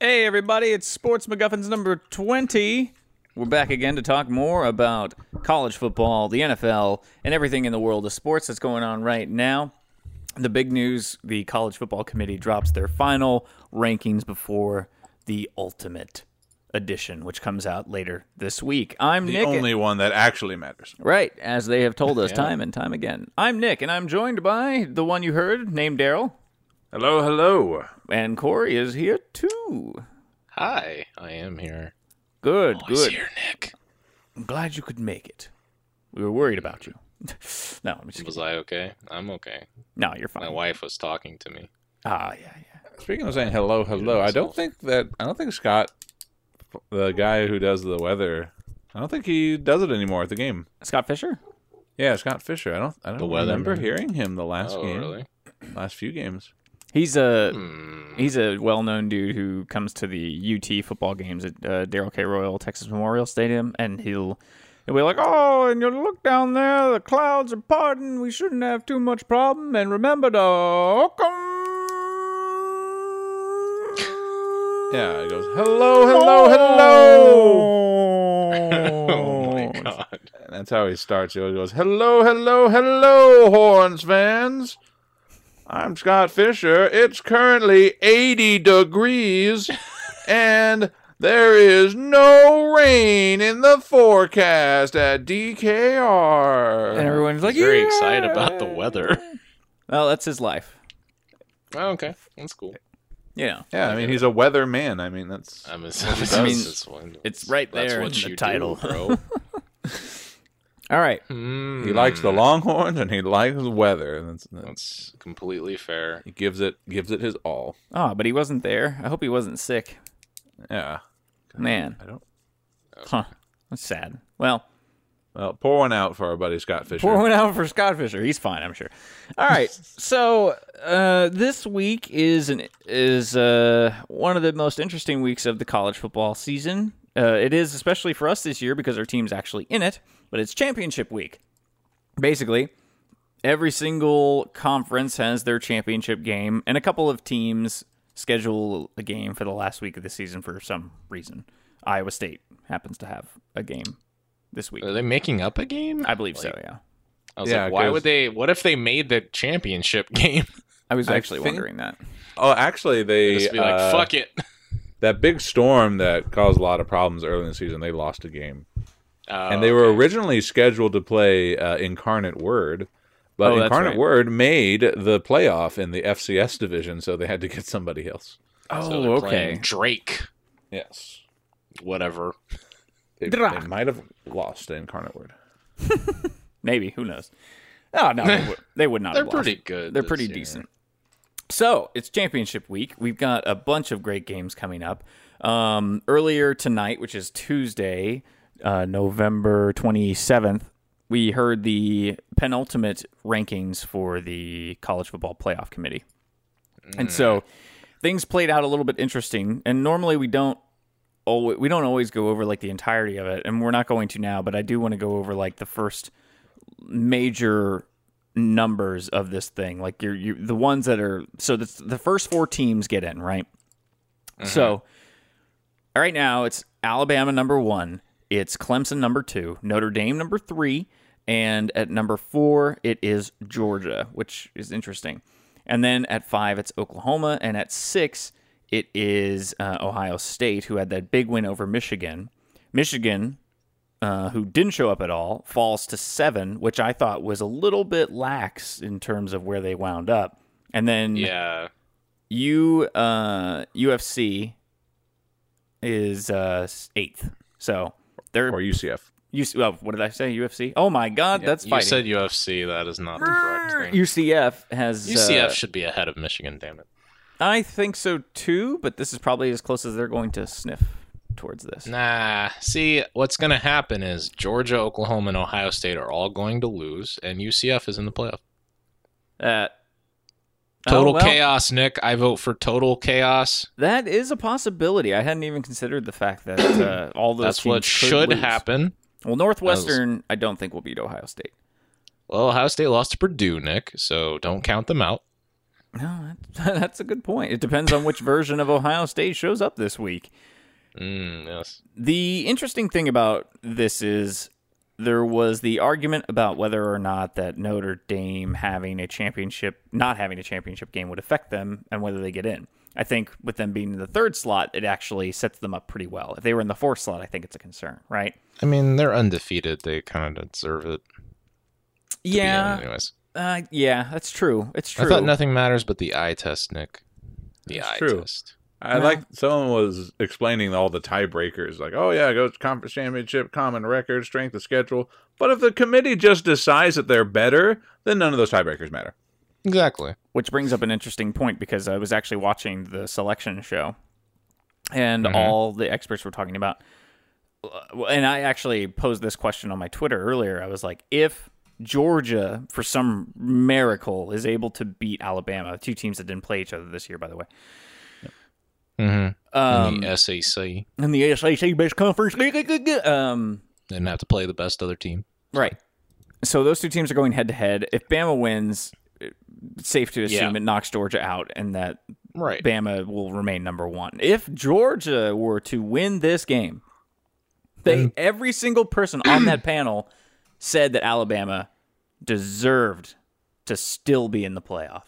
Hey everybody, it's Sports MacGuffins number 20. We're back again to talk more about college football, the NFL, and everything in the world of sports that's going on right now. The big news, the College Football Committee drops their final rankings before the Ultimate Edition, which comes out later this week. I'm Nick. The only one that actually matters. Right, as they have told us time and time again. I'm Nick, and I'm joined by the one you heard, named Daryl. Hello, hello. And Corey is here too. Hi, I am here. Good, Always good. here, Nick. I'm glad you could make it. We were worried about you. No, I'm just Was I okay? I'm okay. No, you're fine. My wife was talking to me. Yeah. Speaking of saying hello, hello, I don't think Scott, the guy who does the weather, I don't think he does it anymore at the game. Scott Fisher? Yeah, Scott Fisher. I don't remember weatherman. hearing him the last game. Really? Last few games. He's a well-known dude who comes to the UT football games at Darrell K. Royal Texas Memorial Stadium, and he'll be like, "Oh, and you look down there, the clouds are parting. We shouldn't have too much problem. And remember to Yeah, he goes, hello, hello, hello. Oh my god. And that's how he starts. He always goes, hello, hello, hello, Horns fans. I'm Scott Fisher. It's currently 80 degrees, and there is no rain in the forecast at DKR. And everyone's like, He's very "Yeah!" excited about the weather. Well, that's his life. Oh, okay, that's cool. Yeah. Yeah, I mean, he's a weather man. I mean, that's... I mean, It's right there that's in what the you title. do, bro. All right. He likes the Longhorns, and he likes the weather. That's completely fair. He gives it his all. Oh, but he wasn't there. I hope he wasn't sick. Yeah. Man. I don't... Huh. That's sad. Well, pour one out for our buddy Scott Fisher. pour one out for Scott Fisher. He's fine, I'm sure. All right. So this week is one of the most interesting weeks of the college football season. It is especially for us this year because our team's actually in it, but it's championship week. Basically, every single conference has their championship game, and a couple of teams schedule a game for the last week of the season for some reason. Iowa State happens to have a game this week. Are they making up a game? I believe so, yeah. I was Yeah, like, why 'cause- would they? What if they made the championship game? I was actually think- wondering that. Oh, actually, they... Just be like, fuck it. That big storm that caused a lot of problems early in the season, they lost a game. Oh, And they were originally scheduled to play Incarnate Word, but Oh, that's Incarnate right. Word made the playoff in the FCS division, so they had to get somebody else. So they're playing Drake. Yes. Whatever. They Drake. might have lost to Incarnate Word. Maybe, who knows? Oh, no, they would not They're have lost. pretty good. They're this pretty year. decent. So, it's championship week. We've got a bunch of great games coming up. Earlier tonight, which is Tuesday, November 27th, we heard the penultimate rankings for the College Football Playoff Committee. And so, things played out a little bit interesting. And normally we don't always go over like the entirety of it, and we're not going to now, but I do want to go over like the first major numbers of this thing, like the ones that are the first four teams get in, right? So right now it's Alabama number 1, it's Clemson number 2, Notre Dame number 3, and at number 4 it is Georgia, which is interesting. And then at 5 it's Oklahoma, and at 6 it is Ohio State, who had that big win over Michigan. Michigan, who didn't show up at all, falls to 7, which I thought was a little bit lax in terms of where they wound up. And then UFC is 8th. So they're Or UCF. what did I say? UFC? Oh my God, that's You fighting. said UFC. That is not the correct thing. UCF has UCF should be ahead of Michigan. Damn it. I think so too, but this is probably as close as they're going to sniff towards this. Nah. See, what's going to happen is Georgia, Oklahoma, and Ohio State are all going to lose, and UCF is in the playoff. Total chaos, Nick. I vote for total chaos. That is a possibility. I hadn't even considered the fact that all those That's teams what could should lose. happen. Well, Northwestern, I don't think will beat Ohio State. Well, Ohio State lost to Purdue, Nick, so don't count them out. No, that's a good point. It depends on which version of Ohio State shows up this week. Yes. The interesting thing about this is there was the argument about whether or not that Notre Dame not having a championship game would affect them and whether they get in. I think with them being in the third slot, it actually sets them up pretty well. If they were in the fourth slot, I think it's a concern, right? I mean, they're undefeated. They kind of deserve it. Yeah. Anyways. Yeah, that's true. It's true. I thought nothing matters but the eye test, Nick. The It's eye true. test. I like someone was explaining all the tiebreakers, like, oh yeah, goes conference championship, common record, strength of schedule. But if the committee just decides that they're better, then none of those tiebreakers matter. Exactly. Which brings up an interesting point because I was actually watching the selection show and all the experts were talking about, and I actually posed this question on my Twitter earlier. I was like, if Georgia, for some miracle, is able to beat Alabama, two teams that didn't play each other this year, by the way. In the SEC. In the SEC best conference. Didn't have to play the best other team. Right. So those two teams are going head-to-head. If Bama wins, it's safe to assume it knocks Georgia out and that Bama will remain number one. If Georgia were to win this game, every single person on that panel said that Alabama deserved to still be in the playoff.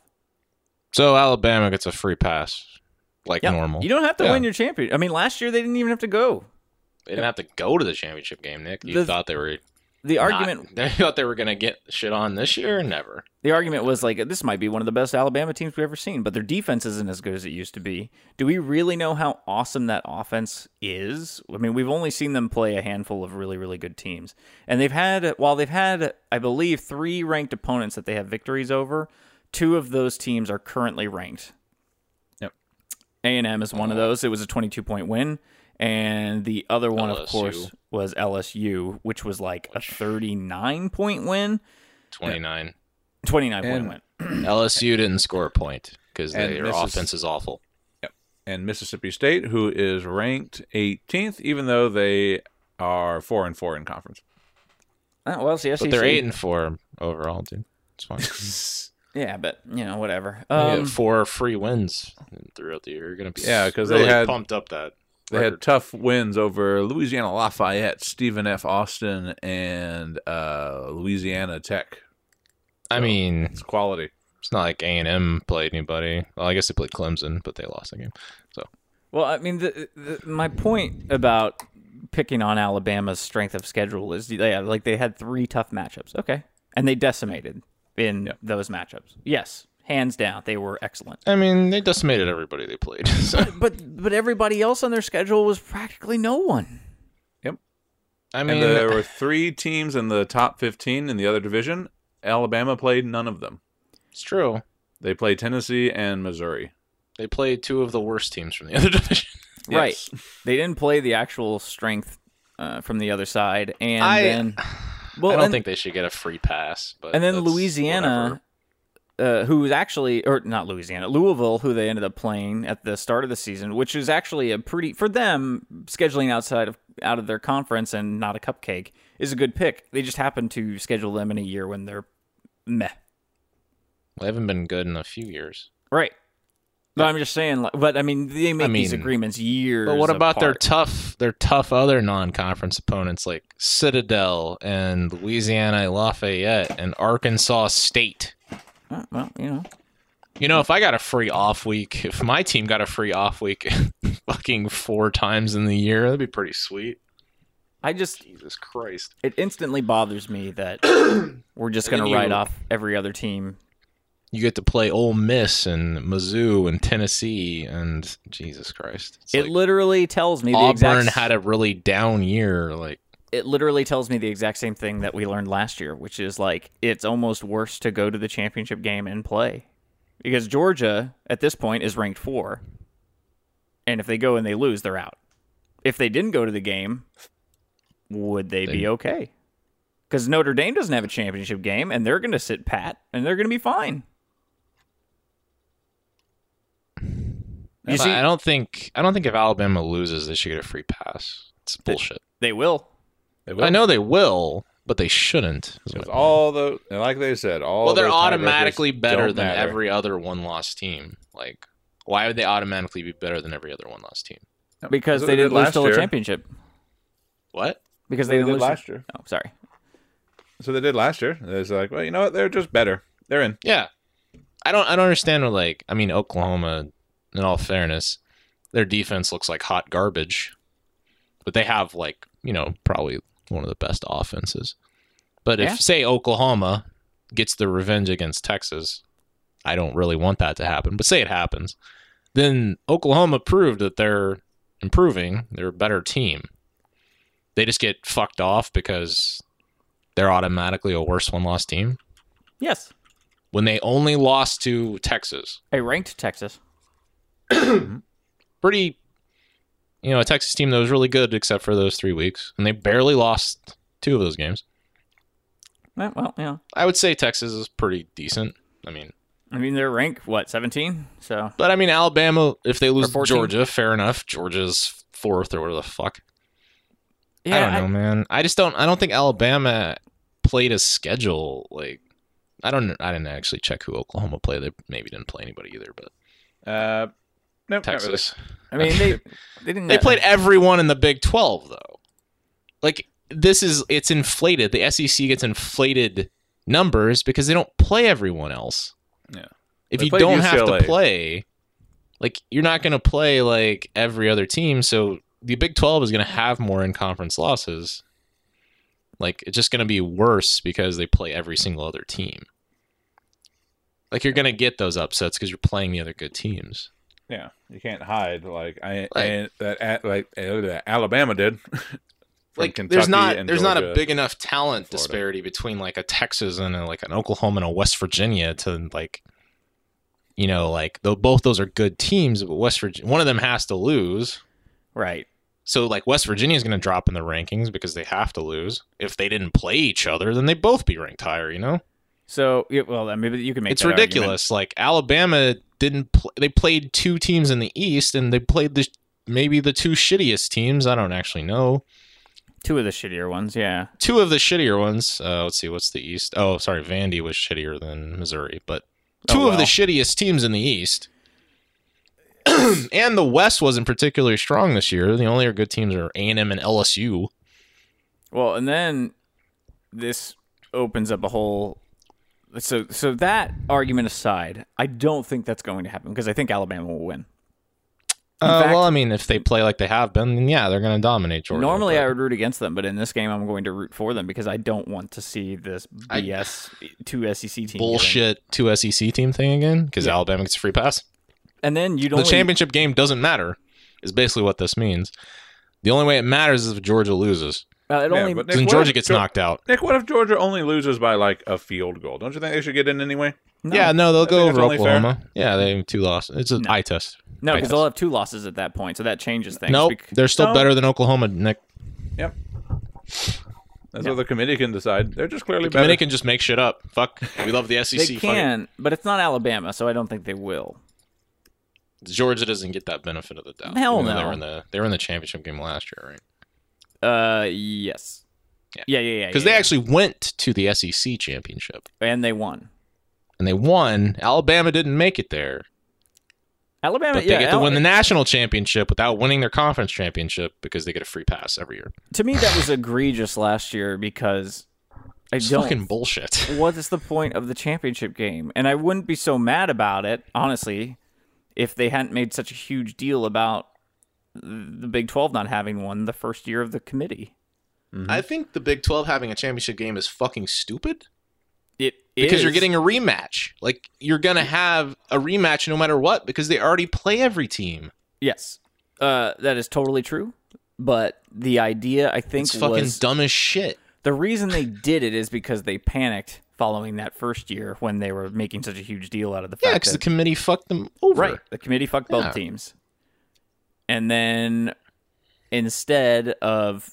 So Alabama gets a free pass, like normal. You don't have to win your championship. I mean, last year they didn't even have to go. They didn't have to go to the championship game, Nick. You thought they were... The argument... They thought they were going to get shit on this year? Never. The argument was like, this might be one of the best Alabama teams we've ever seen, but their defense isn't as good as it used to be. Do we really know how awesome that offense is? I mean, we've only seen them play a handful of really, really good teams. And they've had, I believe, 3 ranked opponents that they have victories over, 2 of those teams are currently ranked. Yep. A&M is one of those. It was a 22-point win. And the other one, of course, was LSU, which was like a 39-point win. 29. 29-point win. LSU didn't score a point because their offense is awful. Yep. And Mississippi State, who is ranked 18th, even though they are 4-4 in conference. Well, it's the SEC. But they're 8-4 overall, dude. It's fine. Yeah, but, whatever. You get 4 free wins throughout the year. You're going to be because really they had pumped up that. They had tough wins over Louisiana Lafayette, Stephen F. Austin, and Louisiana Tech. I mean, it's quality. It's not like A&M played anybody. Well, I guess they played Clemson, but they lost the game. So, well, I mean, my point about picking on Alabama's strength of schedule is they had 3 tough matchups. Okay, and they decimated in those matchups. Yes. Hands down, they were excellent. I mean, they decimated everybody they played. So. But everybody else on their schedule was practically no one. Yep. I mean, and there were 3 teams in the top 15 in the other division. Alabama played none of them. It's true. They played Tennessee and Missouri. They played 2 of the worst teams from the other division. Right. Yes. They didn't play the actual strength from the other side. And I don't think they should get a free pass. But and then Louisiana... who was actually, or not Louisiana, Louisville, who they ended up playing at the start of the season, which is actually a pretty, for them, scheduling out of their conference and not a cupcake, is a good pick. They just happen to schedule them in a year when they're meh. They haven't been good in a few years. Right. But I'm just saying, but I mean, they make these agreements years But what about apart. their tough other non-conference opponents like Citadel and Louisiana Lafayette and Arkansas State? Well, if I got a free off week, if my team got a free off week fucking 4 times in the year, that'd be pretty sweet. Jesus Christ. It instantly bothers me that we're just going to write off every other team. You get to play Ole Miss and Mizzou and Tennessee and Jesus Christ. It literally tells me the Auburn had a really down year, It literally tells me the exact same thing that we learned last year, which is it's almost worse to go to the championship game and play. Because Georgia, at this point, is ranked 4. And if they go and they lose, they're out. If they didn't go to the game, would they be okay? Because Notre Dame doesn't have a championship game, and they're going to sit pat, and they're going to be fine. I don't think if Alabama loses, they should get a free pass. It's bullshit. They will. I know they will, but they shouldn't. With all the, like they said, all well, they're their automatically tiebreakers better don't than matter. every other one-loss team. Like, why would they automatically be better than every other one-loss team? Because That's what they didn't lose last till a year. championship. What? Because They they didn't did lose last year. Oh, sorry. So they did last year. It's like, well, you know what? They're just better. They're in. Yeah, I don't understand. What, like, I mean, Oklahoma, in all fairness, their defense looks like hot garbage, but they have, like, you know, probably one of the best offenses. But if, Yeah. say, Oklahoma gets the revenge against Texas, I don't really want that to happen, but say it happens, then Oklahoma proved that they're improving. They're a better team. They just get fucked off because they're automatically a worse one-loss team Yes. when they only lost to Texas. A ranked Texas. Pretty, you know, a Texas team that was really good except for those 3 weeks, and they barely lost 2 of those games. Well, yeah. I would say Texas is pretty decent. I mean, they're ranked, 17? So, but I mean, Alabama, if they lose Or to 14. Georgia, fair enough. Georgia's 4th or whatever the fuck. yeah, I don't know, man. I don't think Alabama played a schedule. Like, I didn't actually check who Oklahoma played. They maybe didn't play anybody either, but Nope, not really. Texas. I mean, they didn't. They played everyone in the Big 12, though. Like, it's inflated. The SEC gets inflated numbers because they don't play everyone else. Yeah. If They you played don't have UCLA. to play, like, you're not going to play, like, every other team, so the Big 12 is going to have more in-conference losses. Like, it's just going to be worse because they play every single other team. Like, you're going to get those upsets because you're playing the other good teams. Yeah, you can't hide like Like- Alabama did. from Like, Kentucky there's not and a Georgia. big enough talent Florida. disparity between, like, a Texas and like an Oklahoma and a West Virginia to, like, you know, like, though both those are good teams, but West Virginia, one of them has to lose. Right. So, like, West Virginia is going to drop in the rankings because they have to lose. If they didn't play each other, then they'd both be ranked higher, you know? So, yeah, well, maybe you can make It's that ridiculous. Like, Alabama didn't they played 2 teams in the East, and they played maybe the 2 shittiest teams. I don't actually know. argument. 2 of the shittier ones, yeah. 2 of the shittier ones. Let's see, what's the East? Oh, sorry, Vandy was shittier than Missouri, but 2 Oh, of the well. shittiest teams in the East. And the West wasn't particularly strong this year. The only good teams are A&M and LSU. Well, and then this opens up a whole. So that argument aside, I don't think that's going to happen because I think Alabama will win. fact- Well, I mean, if they play like they have been, then yeah, they're going to dominate Georgia. Normally, but- I would root against them, but in this game, I'm going to root for them because I don't want to see this BS 2 SEC team get in. bullshit 2 SEC team thing again because Yeah. Alabama gets a free pass. And then you The don't. championship game doesn't matter, is basically what this means. The only way it matters is if Georgia loses. It Yeah, only. but Then Nick, Georgia what if gets Geor- knocked out. Nick, what if Georgia only loses by like a field goal? Don't you think they should get in anyway? No. Yeah, no, they'll I go think over that's only fair. Oklahoma. Yeah, they have 2 losses. It's an eye test. No, eye because test. they'll have 2 losses at that point, so that changes things. Nope, they're still No. better than Oklahoma, Nick. Yep. That's what the committee can decide. They're just clearly The committee better. can just make shit up. Fuck, we love the SEC. They Fuck it. can, but it's not Alabama, so I don't think they will. Georgia doesn't get that benefit of the doubt. Hell even though no. They were in the championship game last year, right? Yes. Yeah. Yeah. Because they actually went to the SEC championship and they won. and they won. Alabama didn't make it there, Alabama, but they get to win the national championship without winning their conference championship because they get a free pass every year. To me, that was egregious last year because I It's don't. fucking bullshit. What is the point of the championship game? And I wouldn't be so mad about it, honestly, if they hadn't made such a huge deal about the Big 12 not having one the first year of the committee. I think the Big 12 having a championship game is fucking stupid. Because You're getting a rematch. Like, you're going to have a rematch no matter what because they already play every team. Yes, that is totally true. But the idea, I think, It's fucking was dumb as shit. the reason they did it is because they panicked following that first year when they were making such a huge deal out of the Yeah, fact because the that committee fucked them over. right, the committee fucked both Yeah. teams, and then instead of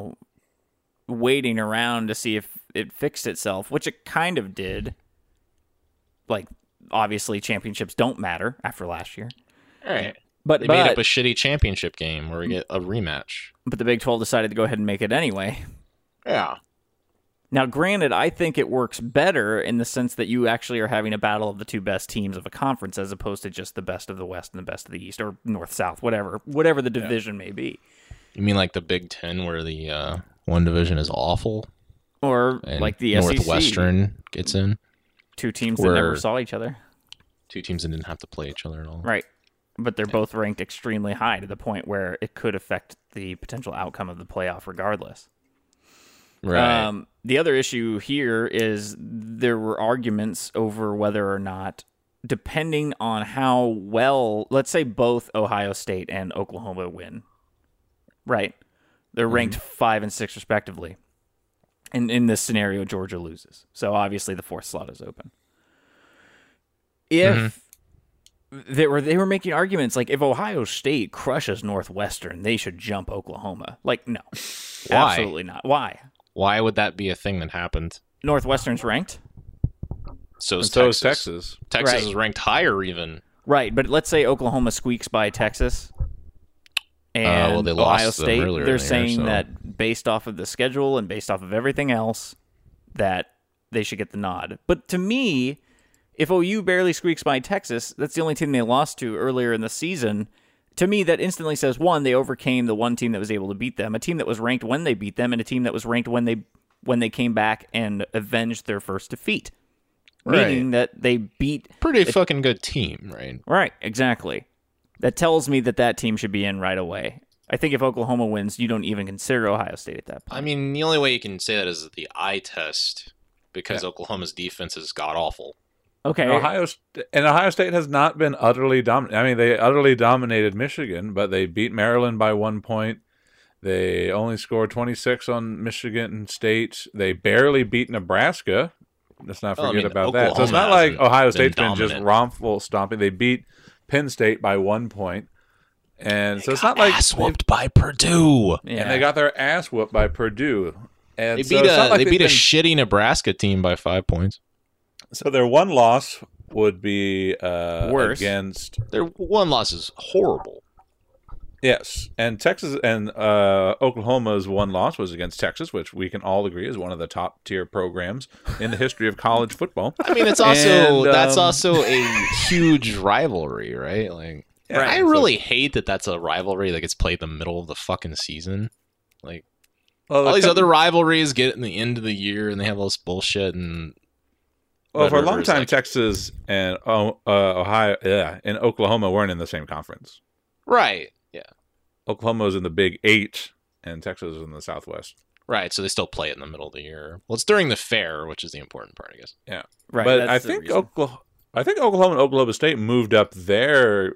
waiting around to see if it fixed itself, which it kind of did. Like, obviously, championships don't matter after last year. All right. But They made up a shitty championship game where we get a rematch. but the Big 12 decided to go ahead and make it anyway. Yeah. Now, granted, I think it works better in the sense that you actually are having a battle of the two best teams of a conference as opposed to just the best of the West and the best of the East, or North-South, whatever the division may be. You mean like the Big Ten where the one division is awful? Or and like the SEC. Northwestern gets in? Two teams that never saw each other. Two teams that didn't have to play each other at all. Right. But they're both ranked extremely high to the point where it could affect the potential outcome of the playoff regardless. Right. The other issue here is there were arguments over whether or not, depending on how well, let's say both Ohio State and Oklahoma win, right? They're ranked 5 and 6 respectively. And in this scenario, Georgia loses. So obviously the fourth slot is open. If they were making arguments like if Ohio State crushes Northwestern, they should jump Oklahoma. Like, no. Why? Absolutely not. Why? Why would that be a thing that happened? Northwestern's ranked. So is So is Texas. Texas. Texas Right. is ranked higher even. Right, but let's say Oklahoma squeaks by Texas and well, they lost Ohio them State. earlier They're in the year, saying so- that based off of the schedule and based off of everything else, that they should get the nod. But to me, if OU barely squeaks by Texas, that's the only team they lost to earlier in the season. To me, that instantly says, one, they overcame the one team that was able to beat them, a team that was ranked when they beat them, and a team that was ranked when they came back and avenged their first defeat. Right. Meaning that they beat... Pretty fucking good team, right? Right, exactly. That tells me that team should be in right away. I think if Oklahoma wins, you don't even consider Ohio State at that point. I mean, the only way you can say that is the eye test because Oklahoma's defense is god-awful. Okay. Ohio State has not been utterly dominant. I mean, they utterly dominated Michigan, but they beat Maryland by 1 point. They only scored 26 on Michigan State. They barely beat Nebraska. Let's not forget about that. So it's not like Ohio State's been just wrongful stomping. They beat Penn State by 1 point. And so it's not like ass whooped by Purdue. Yeah. and they got their ass whooped by Purdue. And They so beat it's not like they they've beat a been- shitty Nebraska team by 5 points. So their one loss would be Worse. against Their one loss is horrible. yes, and Texas and Oklahoma's one loss was against Texas, which we can all agree is one of the top tier programs in the history of college football. I mean, it's also And, that's also a huge rivalry, right? Like, Yeah, I so- really hate that that's a rivalry that gets played in the middle of the fucking season. Like, Well, all these other rivalries get in the end of the year and they have all this bullshit and well, for a whatever long is time, like- Texas and Ohio, and Oklahoma weren't in the same conference. right, yeah, Oklahoma was in the Big 8, and Texas was in the Southwest. right. So they still play it in the middle of the year. Well, it's during the fair, which is the important part, I guess. Yeah, Right, But that's I the think reason. Oklahoma and Oklahoma State moved up their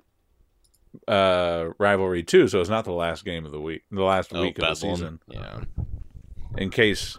rivalry too. So it's not the last game of the week, the last week of the Bethlehem. season. Yeah, In case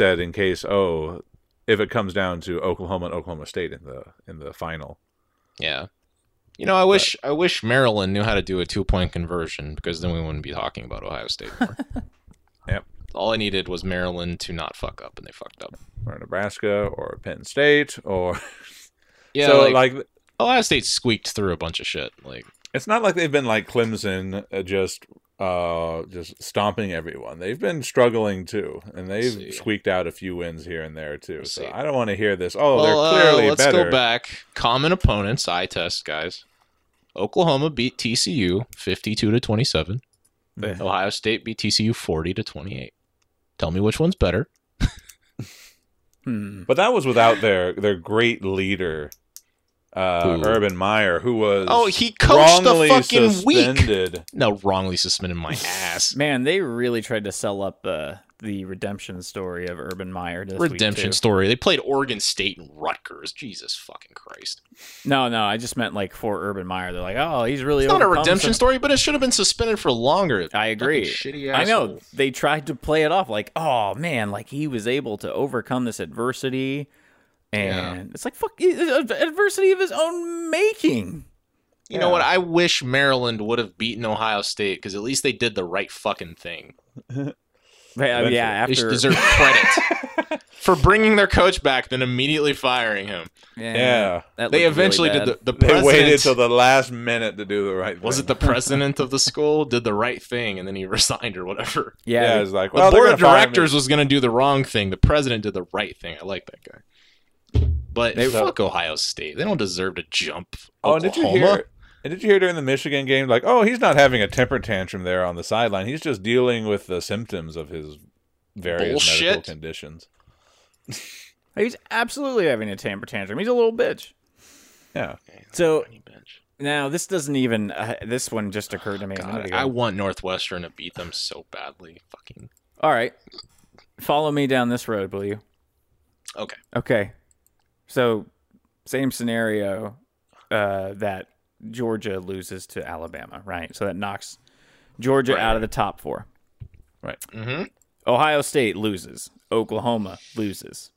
if it comes down to Oklahoma and Oklahoma State in the final. yeah. You know, I wish Maryland knew how to do a 2-point conversion because then we wouldn't be talking about Ohio State more. Yep. All I needed was Maryland to not fuck up, and they fucked up. Or Nebraska or Penn State or Yeah, so like Ohio State squeaked through a bunch of shit. Like, it's not like they've been like Clemson just stomping everyone. They've been struggling too, and they've See. squeaked out a few wins here and there too. So See. I don't want to hear this. Oh, they're clearly let's better. go back. Common opponents, eye test, guys. Oklahoma beat TCU 52-27. Yeah. Ohio State beat TCU 40-28. Tell me which one's better. But that was without their great leader, Who? Urban Meyer, who was He coached the wrongly fucking suspended. week. No, wrongly suspended my ass. Man, they really tried to sell up the redemption story of Urban Meyer this week, Redemption too. story. They played Oregon State and Rutgers. Jesus fucking Christ. No, I just meant like for Urban Meyer. They're like, oh, he's really It's not a overcome redemption some- story, but it should have been suspended for longer. I agree. Fucking shitty I know asshole. they tried to play it off like, oh man, like he was able to overcome this adversity, and it's like fuck, adversity of his own making. You know what? I wish Maryland would have beaten Ohio State because at least they did the right fucking thing. Yeah, They should after deserve credit for bringing their coach back, then immediately firing him. Yeah. that They looked really eventually bad. did the They president. waited till the last minute to do the right thing. Was it the president of the school did the right thing and then he resigned or whatever? Yeah, Yeah, it's like, The well, they're board of gonna fire me. directors was going to do the wrong thing. The president did the right thing. I like that guy. But fuck Ohio State. They don't deserve to jump. Oh, and did you Oklahoma. hear? And did you hear during the Michigan game, like, oh, he's not having a temper tantrum there on the sideline. He's just dealing with the symptoms of his various medical Bullshit. conditions. he's absolutely having a temper tantrum. He's a little bitch. Yeah. So Funny bench. now this doesn't even. This one just occurred to me. a minute God, ago. I want Northwestern to beat them so badly. Fucking All right, follow me down this road, will you? okay. Okay. So same scenario that Georgia loses to Alabama, right? So that knocks Georgia Right. out of the top 4. Right. Mm-hmm. Ohio State loses. Oklahoma loses.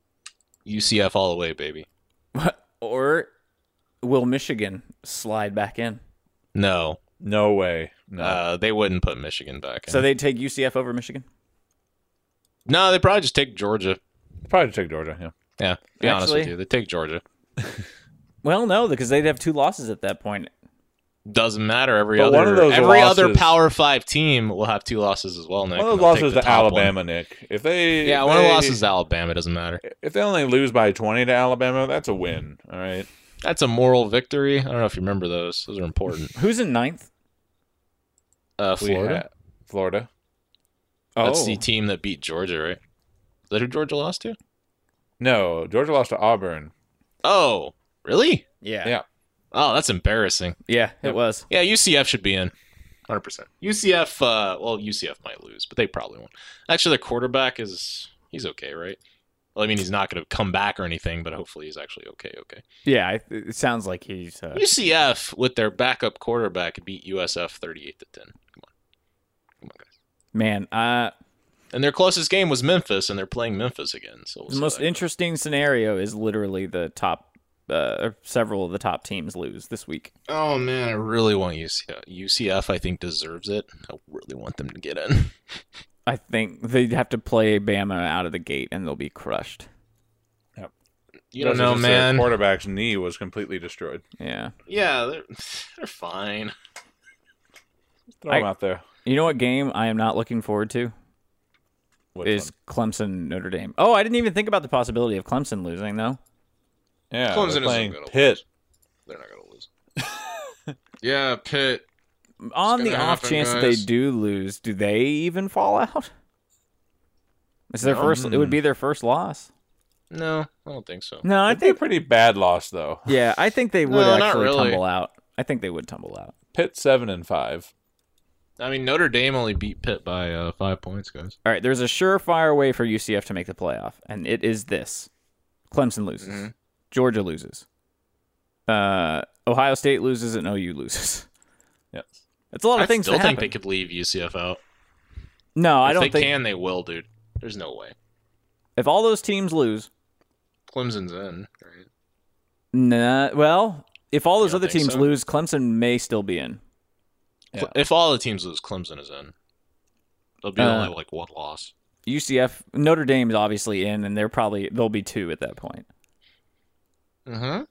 UCF all the way, baby. Or will Michigan slide back in? No, No way. No. they wouldn't put Michigan back in. So they'd take UCF over Michigan? No, they probably just take Georgia. Probably take Georgia. Yeah. Yeah, be honest with Actually- you, they take Georgia. Well, no, because they'd have 2 losses at that point. Doesn't matter. Every But one of those other losses- Power 5 team will have 2 losses as well. Nick, One of and those they'll take losses the to top one. Alabama, Nick. If they Yeah, if one of the they- losses to Alabama doesn't matter. If they only lose by 20 to Alabama, that's a win. All right. That's a moral victory. I don't know if you remember those. Those are important. Who's in 9th? Florida. Florida. That's the team that beat Georgia, right? Is that who Georgia lost to? No, Georgia lost to Auburn. Oh, really? Yeah. Yeah. Oh, that's embarrassing. Yeah, it was. Yeah, UCF should be in. 100%. UCF, UCF might lose, but they probably won't. Actually, their quarterback he's okay, right? Well, I mean, he's not going to come back or anything, but hopefully he's actually okay. Yeah, it sounds like he's... UCF, with their backup quarterback, beat USF 38-10. Come on, guys. Man, And their closest game was Memphis, and they're playing Memphis again. So we'll the see most how that interesting scenario is literally the top... several of the top teams lose this week. goes. Oh, man, I really want UCF. UCF, I think, deserves it. I really want them to get in. I think they'd have to play Bama out of the gate, and they'll be crushed. You don't That's know, just their man. Quarterback's knee was completely destroyed. Yeah. Yeah, they're fine. Throw him out there. You know what game I am not looking forward to? Which Is one? Clemson Notre Dame. Oh, I didn't even think about the possibility of Clemson losing, though. Yeah, Clemson they're isn't playing gonna Pitt. They're not going to lose. Yeah, Pitt. On It's the gonna off happen, chance that they guys. do lose, do they even fall out? It's their first. It would be their first loss. No, I don't think so. No, I It'd be a think. pretty bad loss, though. Yeah, I think they would No, not actually really. tumble out. I think they would tumble out. Pitt 7-5. I mean, Notre Dame only beat Pitt by 5 points, guys. All right, there's a surefire way for UCF to make the playoff, and it is this: Clemson loses, Mm-hmm. Georgia loses, Ohio State loses, and OU loses. Yes. It's a lot of I things. still that think happen. they could leave UCF out. No, I If don't they think. can, they will, dude. There's no way. If all those teams lose, Clemson's in, right? nah. Well, if all those You other don't think teams so? lose, Clemson may still be in. Yeah. If all the teams lose, Clemson is in. They'll be only like one loss. UCF, Notre Dame is obviously in, and they'll be 2 at that point. Mm-hmm.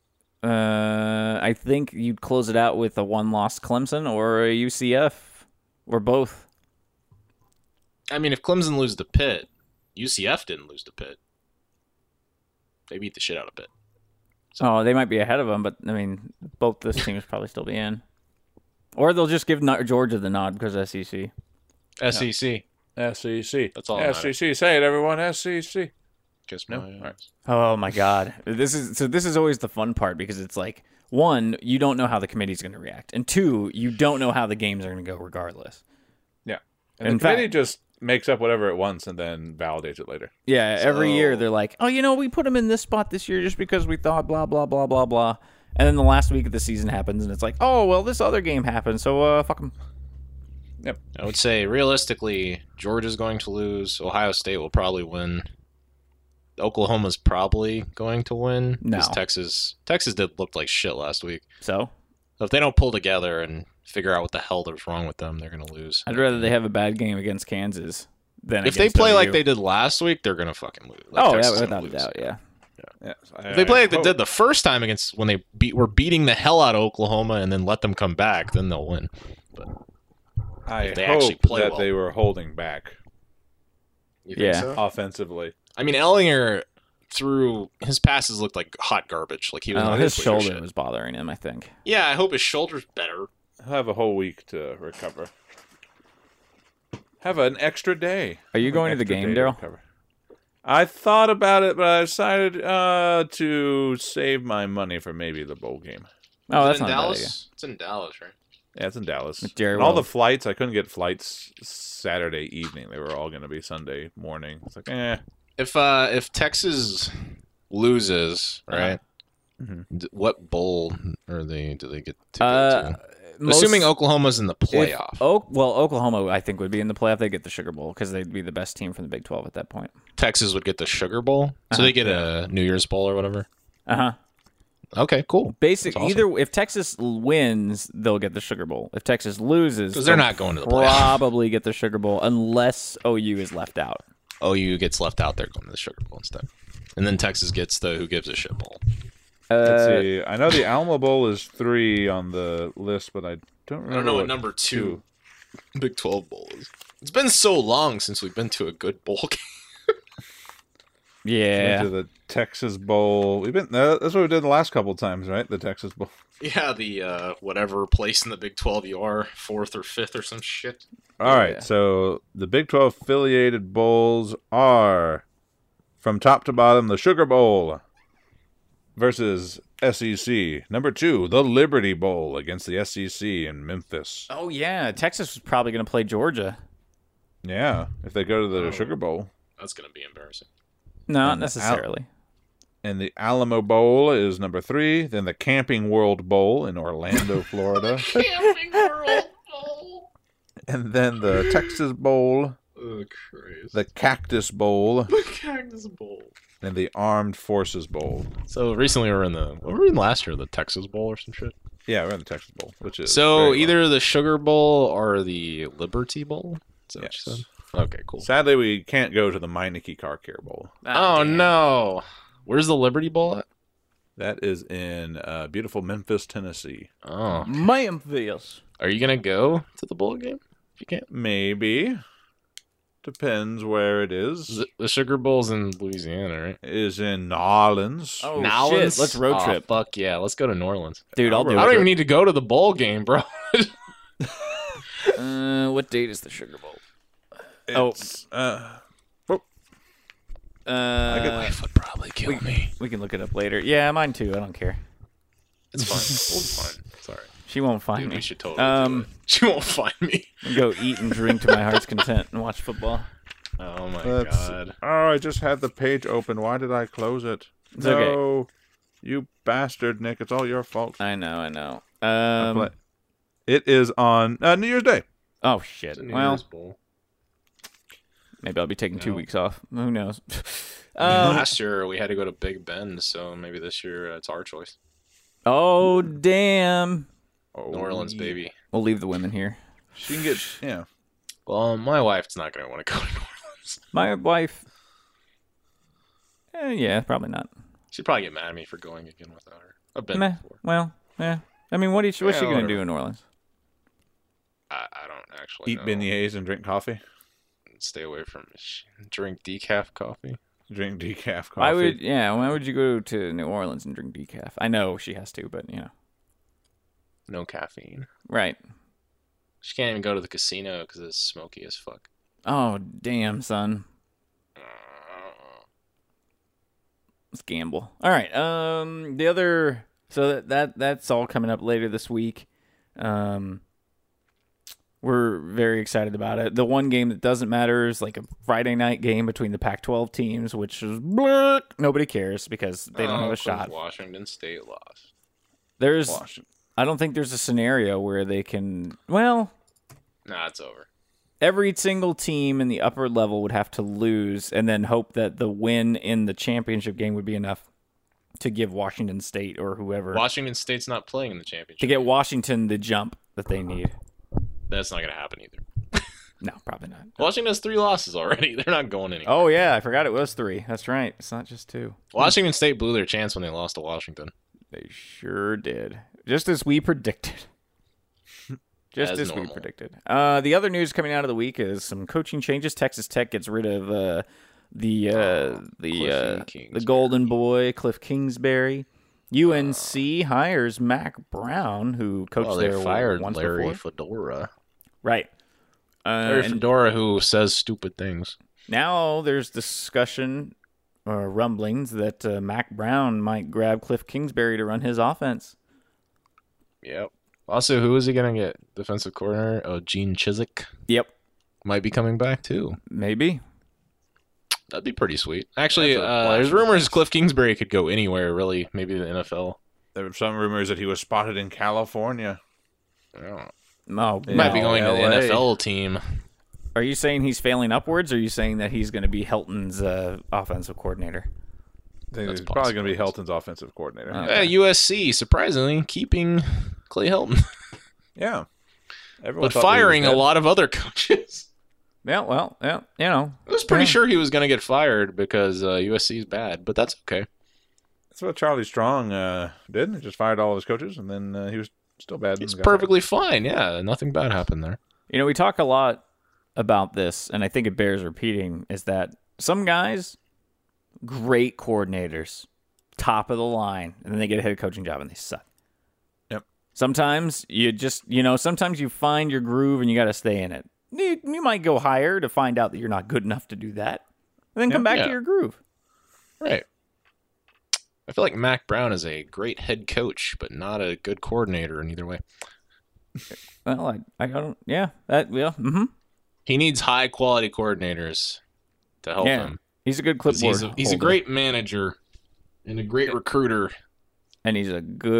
I think you'd close it out with a 1-loss Clemson or a UCF or both. I mean, if Clemson loses to Pitt, UCF didn't lose to Pitt. They beat the shit out of Pitt. Oh, they might be ahead of them, but I mean, both those teams probably still be in. Or they'll just give Georgia the nod because SEC. SEC. SEC. That's all that SEC. Say it, everyone. SEC. Kiss No? my All right. Oh my God, this is always the fun part because it's like 1, you don't know how the committee's going to react, and 2, you don't know how the games are going to go regardless. Yeah. And In the committee fact- just makes up whatever it wants and then validates it later. Yeah, every So- year they're like, oh, we put them in this spot this year just because we thought blah blah blah blah blah, and then the last week of the season happens and it's like, oh well, this other game happened, so fuck them. Yep. I would say, realistically, Georgia's going to lose. Ohio State will probably win. Oklahoma's probably going to win. No. 'Cause Texas did look like shit last week. So So if they don't pull together and figure out what the hell is wrong with them, they're going to lose. I'd rather they have a bad game against Kansas than If they against play like OU. they did last week, they're gonna fucking lose. Like, Oh, Texas yeah, is without gonna a lose. doubt, yeah. Yes, If they play like they hope- did the first time against when they were beating the hell out of Oklahoma and then let them come back, then they'll win. I they actually hope play that well. they were holding back You Yeah. so? offensively. I mean, Ellinger threw his passes looked like hot garbage. Like he was Oh, on his his Twitter shoulder shit. was bothering him, I think. Yeah, I hope his shoulder's better. He'll have a whole week to recover. Have an extra day. Are you An going to the extra game, day to Daryl? recover. I thought about it, but I decided to save my money for maybe the bowl game. Oh, Is that's it in not a bad idea. Dallas. It's in Dallas, right? Yeah, it's in Dallas. With Jerry And all the Wells. flights, I couldn't get flights Saturday evening. They were all going to be Sunday morning. It's like, If Texas loses, right? Mhm. What bowl are they? Do they get to go to? Most- Assuming Oklahoma's in the if playoff. Oklahoma, I think, would be in the playoff. They get the Sugar Bowl because they'd be the best team from the Big 12 at that point. Texas would get the Sugar Bowl, so they get a New Year's Bowl or whatever. Uh-huh. Okay, cool. Basically, That's awesome. either if Texas wins, they'll get the Sugar Bowl. If Texas loses, 'Cause they're they'll not going to the playoff. probably get the Sugar Bowl unless OU is left out. OU gets left out there going to the Sugar Bowl instead, and then Texas gets the Who Gives a Shit Bowl. let's see. I know the Alma Bowl is 3 on the list, but I don't remember. I don't know what what number 2 Big 12 bowl is. It's been so long since we've been to a good bowl game. Went Yeah. to the Texas Bowl. We've been. That's what we did the last couple of times, right? The Texas Bowl. Yeah, the whatever place in the Big 12 you are, 4th or 5th or some shit. All right. Yeah. So the Big 12 affiliated bowls are, from top to bottom, the Sugar Bowl versus SEC. Number 2, the Liberty Bowl against the SEC in Memphis. Oh, yeah. Texas was probably going to play Georgia. Yeah, if they go to the Oh. Sugar Bowl. That's going to be embarrassing. Not And necessarily. And the Alamo Bowl is number 3. Then the Camping World Bowl in Orlando, Florida. Camping World Bowl. And then the Texas Bowl, Oh, Christ. the Cactus Bowl, The Cactus Bowl. and the Armed Forces Bowl. So recently we were in last year, the Texas Bowl or some shit. Yeah, we're in the Texas Bowl, which is So very either the Sugar Bowl or the Liberty Bowl? Is that Yes. what you said? Okay, cool. Sadly, we can't go to the Meineke Car Care Bowl. Oh, damn. no. Where's the Liberty Bowl at? That is in beautiful Memphis, Tennessee. Oh. Memphis. Are you going to go to the bowl game? If you can't. Maybe. Depends where it is. The Sugar Bowl's in Louisiana, right? It is in New Orleans. Oh, New shit. Orleans? Let's road Oh, trip. fuck yeah. Let's go to New Orleans. Dude, I'll do I don't it. even need to go to the bowl game, bro. What date is the Sugar Bowl? It's, My wife would probably kill me. We can look it up later. Yeah, mine too. I don't care. It's fine. It's fine. Sorry. She won't find Dude, me. we should totally do it. She won't find me. I'll go eat and drink to my heart's content and watch football. Oh, my Let's- God. Oh, I just had the page open. Why did I close it? It's no, okay. you bastard, Nick. It's all your fault. I know. It is on New Year's Day. Oh shit. It's a New Well, Year's Bowl. maybe I'll be taking 2 No. weeks off. Who knows? Last year, we had to go to Big Bend, so maybe this year it's our choice. Oh damn. Oh, New Orleans, yeah. baby. We'll leave the women here. She can get, yeah. Well, my wife's not going to want to go to New Orleans. My wife. Yeah, probably not. She'd probably get mad at me for going again without her. I've been Meh. before. Well, yeah. I mean, what's she Yeah, gonna whatever. do in New Orleans? I don't actually Eat know. beignets and drink coffee. Stay away from drink decaf coffee. Drink decaf coffee. Why would you go to New Orleans and drink decaf? I know she has to, but No caffeine. right. She can't even go to the casino because it's smoky as fuck. Oh damn, son. Let's gamble. All right. The other. So that's all coming up later this week. We're very excited about it. The one game that doesn't matter is like a Friday night game between the Pac-12 teams, which is nobody cares because they don't have a 'Cause shot. Washington State lost. There's. Washington. I don't think there's a scenario where they can. Well, Nah, it's over. every single team in the upper level would have to lose and then hope that the win in the championship game would be enough to give Washington State or whoever Washington State's not playing in the championship. to get Washington the jump that they need. That's not going to happen either. No, probably not. Washington has 3 losses already. They're not going anywhere. Oh, yeah, I forgot it was 3. That's right. It's not just 2. Washington State blew their chance when they lost to Washington. They sure did. Just as we predicted. Just as we normal. predicted. The other news coming out of the week is some coaching changes. Texas Tech gets rid of the golden boy, Cliff Kingsbury. UNC hires Mac Brown, who coached they there fired once Larry before. Fedora. Right. Larry And Fedora, who says stupid things. now there's discussion or rumblings that Mac Brown might grab Cliff Kingsbury to run his offense. Yep. Also, who is he going to get? Defensive coordinator? Oh, Gene Chizik Yep. might be coming back, too. Maybe. That'd be pretty sweet. Actually, That's a there's blast. rumors Cliff Kingsbury could go anywhere, really. Maybe the NFL. There were some rumors that he was spotted in California. Oh. Oh, Might be no. going to the LA. NFL team. Are you saying he's failing upwards, or are you saying that he's going to be Helton's offensive coordinator? I think That's he's probably going to be possible. Helton's offensive coordinator. Okay. USC, surprisingly, keeping Clay Helton. Yeah. Everyone But thought that he was firing a dead. lot of other coaches. Yeah, well, yeah, you know. I was pretty Yeah. sure he was going to get fired because USC is bad, but that's okay. That's what Charlie Strong did. He just fired all of his coaches, and then he was still bad. He's and got fired. perfectly fine. Yeah, nothing bad happened there. You know, we talk a lot about this, and I think it bears repeating, is that some guys, great coordinators, top of the line, and then they get a head coaching job and they suck. Yep. Sometimes you just, sometimes you find your groove and you got to stay in it. You might go higher to find out that you're not good enough to do that, and then come back Yeah. to your groove. Right. I feel like Mac Brown is a great head coach, but not a good coordinator in either way. Well, I don't, mm-hmm. He needs high quality coordinators to help Yeah. him. He's a good 'Cause clipboard. He's a holder. great manager and a great recruiter. And he's a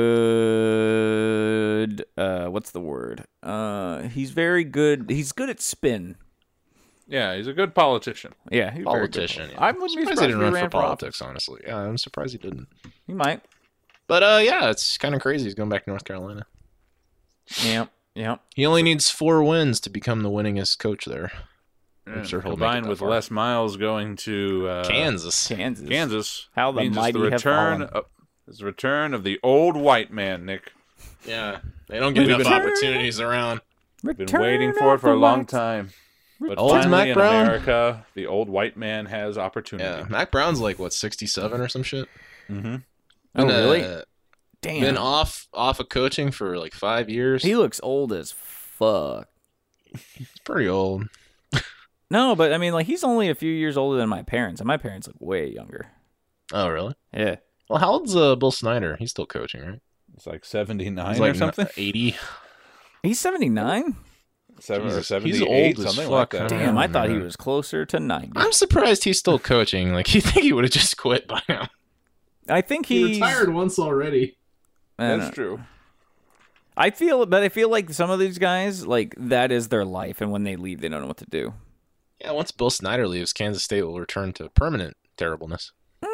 good what's the word? He's very good. He's good at spin. Yeah, he's a good politician. Yeah, he's very good. Politician. Yeah. I wouldn't be surprised surprised he if didn't he run ran for for office. politics, honestly. Yeah, I'm surprised he didn't. He might. But yeah, it's kind of crazy. He's going back to North Carolina. Yeah. He only needs 4 wins to become the winningest coach there. I'm Yeah, sure he'll make it combined that with far. Les Miles going to Kansas. Kansas. How the means mighty it's the have return fallen. of, it's the return of the old white man, Nick. Yeah, they don't get enough Return. opportunities around. Been waiting for it for a long time. But Old finally Mac in Brown? America, the old white man has opportunity. Yeah, Mac Brown's like, what, 67 or some shit? Mm-hmm. Oh, really? Been Damn. off of coaching for like 5 years. He looks old as fuck. He's pretty old. No, but I mean, like, he's only a few years older than my parents, and my parents look way younger. Oh, really? Yeah. Well, how old's Bill Snyder? He's still coaching, right? It's like 79 He's like or something. 80. He's 79? 7 or Jesus, 78, he's old as something like fuck. that. Damn, I thought he man. was closer to 90. I'm surprised he's still coaching. Like, you think he would have just quit by now? I think he's... once already. I don't That's know. true. I feel like some of these guys, like, that is their life, and when they leave, they don't know what to do. Yeah, once Bill Snyder leaves, Kansas State will return to permanent terribleness.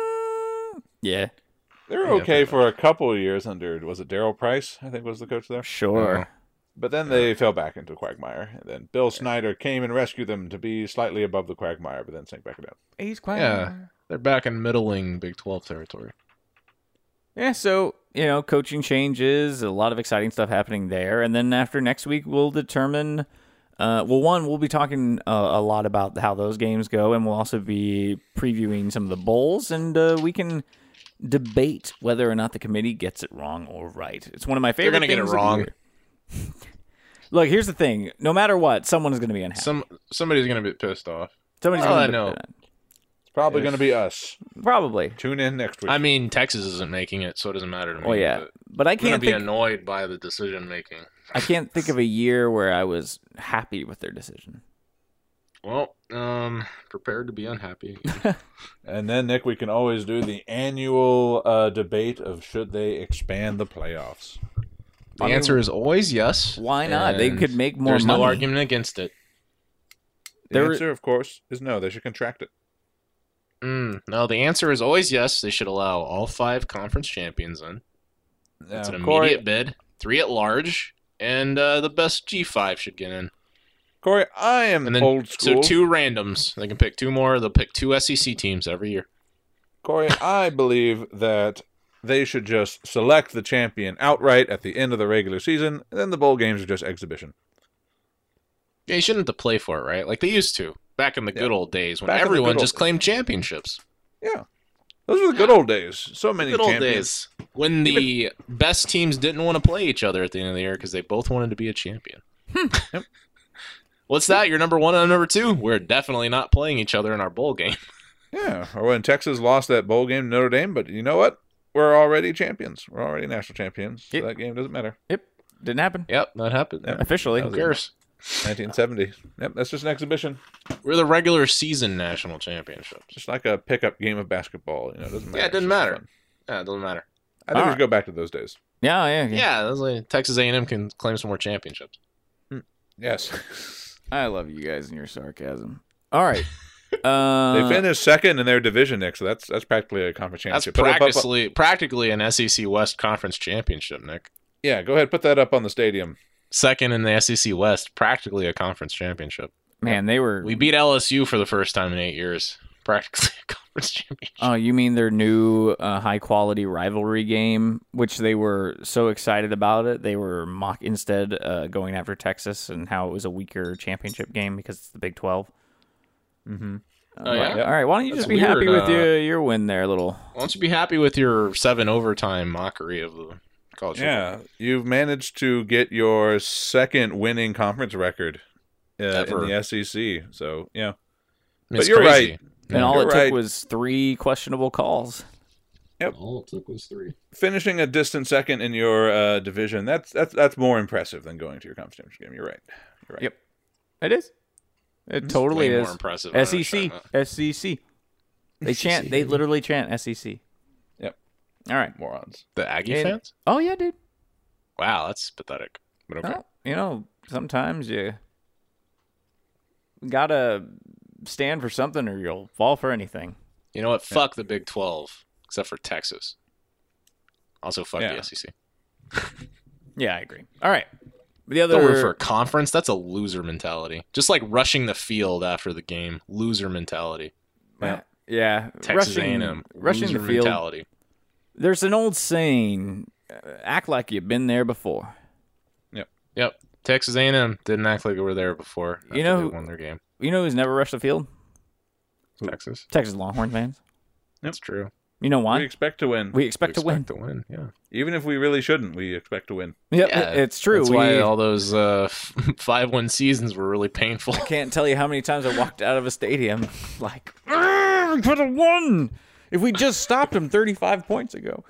Yeah, They were Yeah, okay pretty for a couple of years under, was it Daryl Price, I think was the coach there? sure. But then they fell back into a quagmire. And then Bill Snyder came and rescued them to be slightly above the quagmire, but then sank back down. He's quite. Yeah. They're back in middling Big 12 territory. Yeah, so, coaching changes, a lot of exciting stuff happening there. And then after next week, we'll determine, we'll be talking a lot about how those games go, and we'll also be previewing some of the bowls, and we can debate whether or not the committee gets it wrong or right. It's one of my favorite gonna get it things of the wrong. year. Look, here's the thing. No matter what, someone is going to be unhappy. Somebody's going to be pissed off. Somebody's Oh, going I to know. It's probably going to be us. Probably. Tune in next week. I mean, Texas isn't making it, so it doesn't matter to me. Well, yeah. But But I I'm going to can't be think... annoyed by the decision making. I can't think of a year where I was happy with their decision. Well, prepared to be unhappy. And then, Nick, we can always do the annual debate of should they expand the playoffs. The answer is always yes. Why not? They and could make more There's money. no argument against it. The There- answer, of course, is no. They should contract it. No, the answer is always yes. They should allow all 5 conference champions in. It's an Corey, immediate bid, 3 at large, and the best G5 should get in. Corey, I am And then old school. So 2 randoms. They can pick 2 more. They'll pick 2 SEC teams every year. Corey, I believe that they should just select the champion outright at the end of the regular season, and then the bowl games are just exhibition. Yeah, you shouldn't have to play for it, right? Like they used to back in the good old days when Back in the everyone good old just days. claimed championships. Yeah. Those were the good old days. So many Good old champions. days when the best teams didn't want to play each other at the end of the year because they both wanted to be a champion. Yep. What's that? You're number 1 and number 2? We're definitely not playing each other in our bowl game. Yeah. Or when Texas lost that bowl game to Notre Dame, but you know what? We're already champions. We're already national champions. So Yep. that game doesn't matter. Yep. Didn't happen. Yep, that happened. Yep. Officially. That Who was it. cares? 1970. Yep, that's just an exhibition. We're the regular season national championships. Just like a pickup game of basketball. You know, it doesn't matter. Yeah, it doesn't It's just matter. fun. Yeah, it doesn't matter. I think we All should go back to those days. Yeah. Yeah, that's like Texas A&M can claim some more championships. Yes. I love you guys and your sarcasm. All right. They finished second in their division, Nick, so that's practically a conference That's championship. practically an SEC West Conference championship, Nick. Yeah, go ahead, put that up on the stadium. Second in the SEC West, practically a conference championship. Man, they were. We beat LSU for the first time in 8 years. Practically a conference championship. Oh, you mean their new high quality rivalry game, which they were so excited about it, they were instead going after Texas and how it was a weaker championship game because it's the Big 12. Oh, yeah? Yep. All right, why don't you That's just be happy weird, with your win there, little? Why don't you be happy with your 7 overtime mockery of the college football? Yeah, you've managed to get your second winning conference record in Ever. the SEC. So, yeah. It's But you're crazy. right. And all You're it right. took was 3 questionable calls. All it took was 3. Finishing a distant second in your division, that's more impressive than going to your conference championship game. You're right. You're right. Yep. It is. It totally Way is. more impressive. I SEC. understand SEC. They chant. They literally chant SEC. Yep. All right. Morons. that. The Aggie And- fans? Oh yeah, dude. Wow, that's pathetic. But okay. Well, sometimes you gotta stand for something, or you'll fall for anything. You know what? Fuck the Big 12, except for Texas. Also, fuck Yeah. the SEC. Yeah, I agree. All right. The Don't root for other. a conference. That's a loser mentality. Just like rushing the field after the game. Loser mentality. Yeah, Texas rushing, A&M. rushing the loser field. mentality. There's an old saying: "Act like you've been there before." Yep. Texas A&M didn't act like they were there before. You know after who- they won their game. You know who's never rushed the field? Texas. Texas Longhorn fans. That's true. You know We why? expect to win. We expect to win. To win. Yeah. Even if we really shouldn't, we expect to win. Yep, Yeah, it's true. That's we why all those 5-1 seasons were really painful. can't tell you how many times I walked out of a stadium like, we could have won if we just stopped them 35 points ago.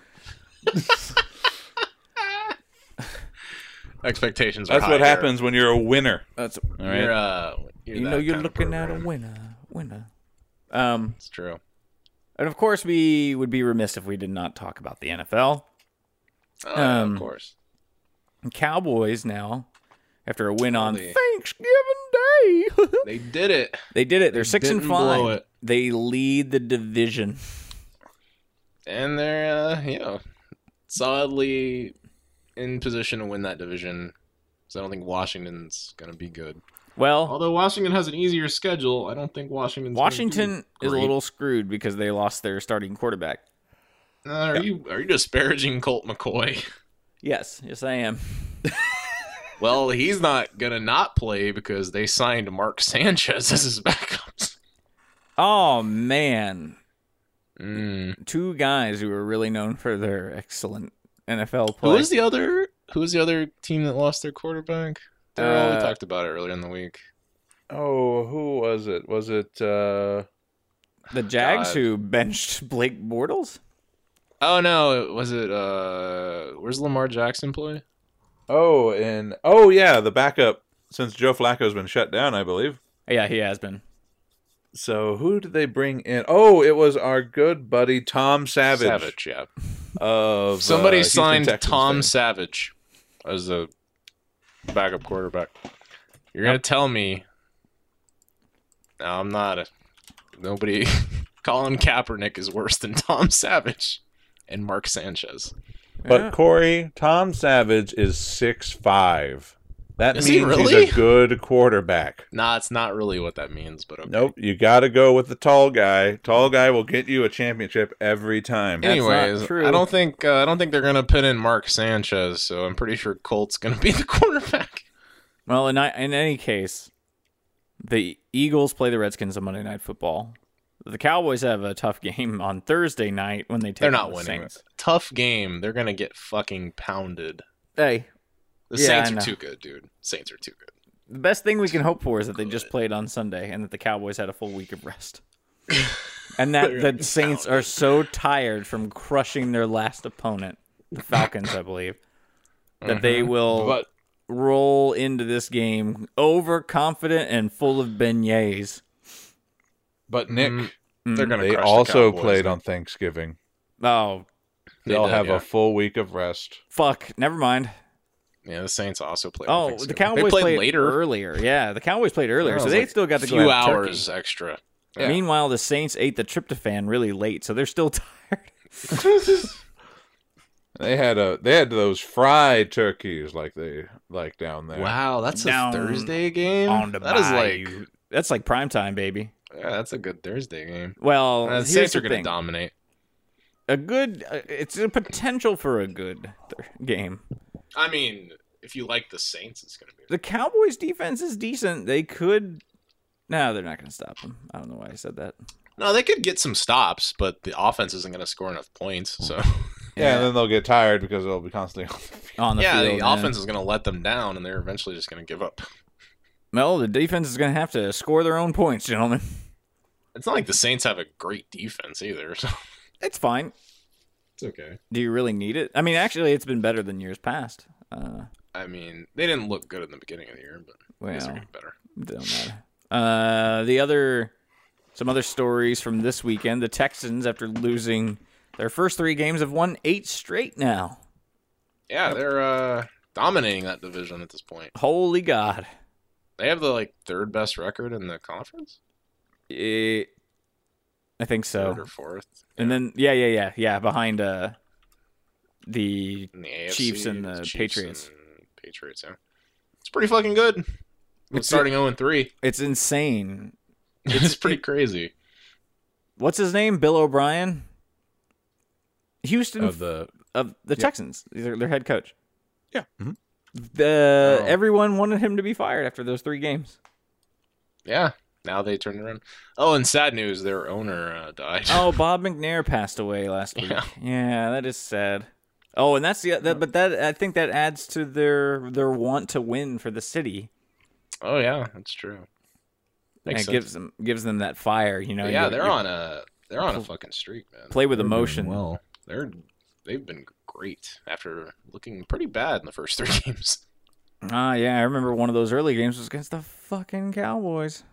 Expectations are That's high what here. happens when you're a winner. That's All right. You're you know that you're kind of looking at a program. winner. It's true. And of course we would be remiss if we did not talk about the NFL. Oh, yeah, Um, of course. Cowboys now, after a win on They- Thanksgiving Day, They did it. they did it. They're 6 and didn't blow 5. it. They lead the division. And they're, solidly in position to win that division. So I don't think Washington's going to be good. Well, Although Washington has an easier schedule, I don't think Washington's gonna Washington be is a great. little screwed because they lost their starting quarterback. Are you disparaging Colt McCoy? Yes, I am. Well, he's not going to not play because they signed Mark Sanchez as his backup. Oh man, Mm. 2 guys who are really known for their excellent NFL Who play. was the other team that lost their quarterback? We talked about it earlier in the week. Oh, who was it? Was it the Jags God. who benched Blake Bortles? Oh no, was it where's Lamar Jackson play? the backup since Joe Flacco's been shut down, I believe. Yeah, he has been. So who did they bring in? Oh, it was our good buddy Tom Savage. Yeah. Of Somebody Houston signed Texans Tom fame. Savage as a backup quarterback. You're gonna tell me? No, I'm not. Nobody. Colin Kaepernick is worse than Tom Savage and Mark Sanchez. But Yeah. Corey, Tom Savage is 6'5". That Is means he really? he's a good quarterback. Nah, it's not really what that means, but okay. Nope, you got to go with the tall guy. Tall guy will get you a championship every time. That's not Anyways, true. I don't think they're gonna put in Mark Sanchez, so I'm pretty sure Colt's gonna be the quarterback. Well, in any case, the Eagles play the Redskins on Monday Night Football. The Cowboys have a tough game on Thursday night when they take They're on not the winning. Saints. Tough game. They're gonna get fucking pounded. Hey, The Yeah, Saints I are know. too good, dude. Saints are too good. the best thing we can hope for is that they just played on Sunday and that the Cowboys had a full week of rest. And that the Saints are so tired from crushing their last opponent, the Falcons, I believe, that they will But roll into this game overconfident and full of beignets. Nick, They're gonna. they crush the also Cowboys. played on Thanksgiving. Oh, They'll did, have yeah. a full week of rest. fuck. Never mind. Yeah, the Saints also played. Oh, on the Thanksgiving. Cowboys they played later. earlier. Yeah, the Cowboys played earlier, It so was they like still got a to go few have hours turkey. extra. Yeah. Meanwhile, the Saints ate the tryptophan really late, so they're still tired. They had those fried turkeys like down there. Wow, that's Down a Thursday game. On the That is bayou. That's like prime time, baby. yeah, that's a good Thursday game. Well, The here's Saints the are going to thing. dominate. A good, it's a potential for a good game. I mean, if you like the Saints, it's going to be. The Cowboys' defense is decent. They could. No, they're not going to stop them. I don't know why I said that. No, they could get some stops, but the offense isn't going to score enough points. So Yeah, and then they'll get tired because they'll be constantly on the field. On the yeah, field, the man. offense is going to let them down, and they're eventually just going to give up. Well, the defense is going to have to score their own points, gentlemen. It's not like the Saints have a great defense either. So It's fine. it's okay. Do you really need it? I mean, actually, it's been better than years past. I mean, they didn't look good in the beginning of the year, but I guess they're Well, getting better. don't matter. Some other stories from this weekend. The Texans, after losing their first 3 games, have won 8 straight now. Yeah, they're dominating that division at this point. Holy God. They have the third best record in the conference, I think so. third or fourth. And then, yeah, behind the In the AFC, Chiefs and the Chiefs Patriots. and Patriots, yeah. It's pretty fucking good. It's It's- starting 0-3. It's insane. It's pretty crazy. What's his name? Bill O'Brien? Houston Of the Texans. Their head coach. yeah. Mhm. Everyone wanted him to be fired after those 3 games. Yeah, now they turned around. Oh, and sad news, their owner died. Oh, Bob McNair passed away last week. Yeah. Yeah, that is sad. Oh, and that's but I think that adds to their want to win for the city. Oh, yeah, that's true. And Makes it sense. gives them that fire, you know. But yeah, you- they're you on a fucking streak, man. play with They're doing emotion. Well, they've been great after looking pretty bad in the first 3 games. Ah, yeah, I remember one of those early games was against the fucking Cowboys.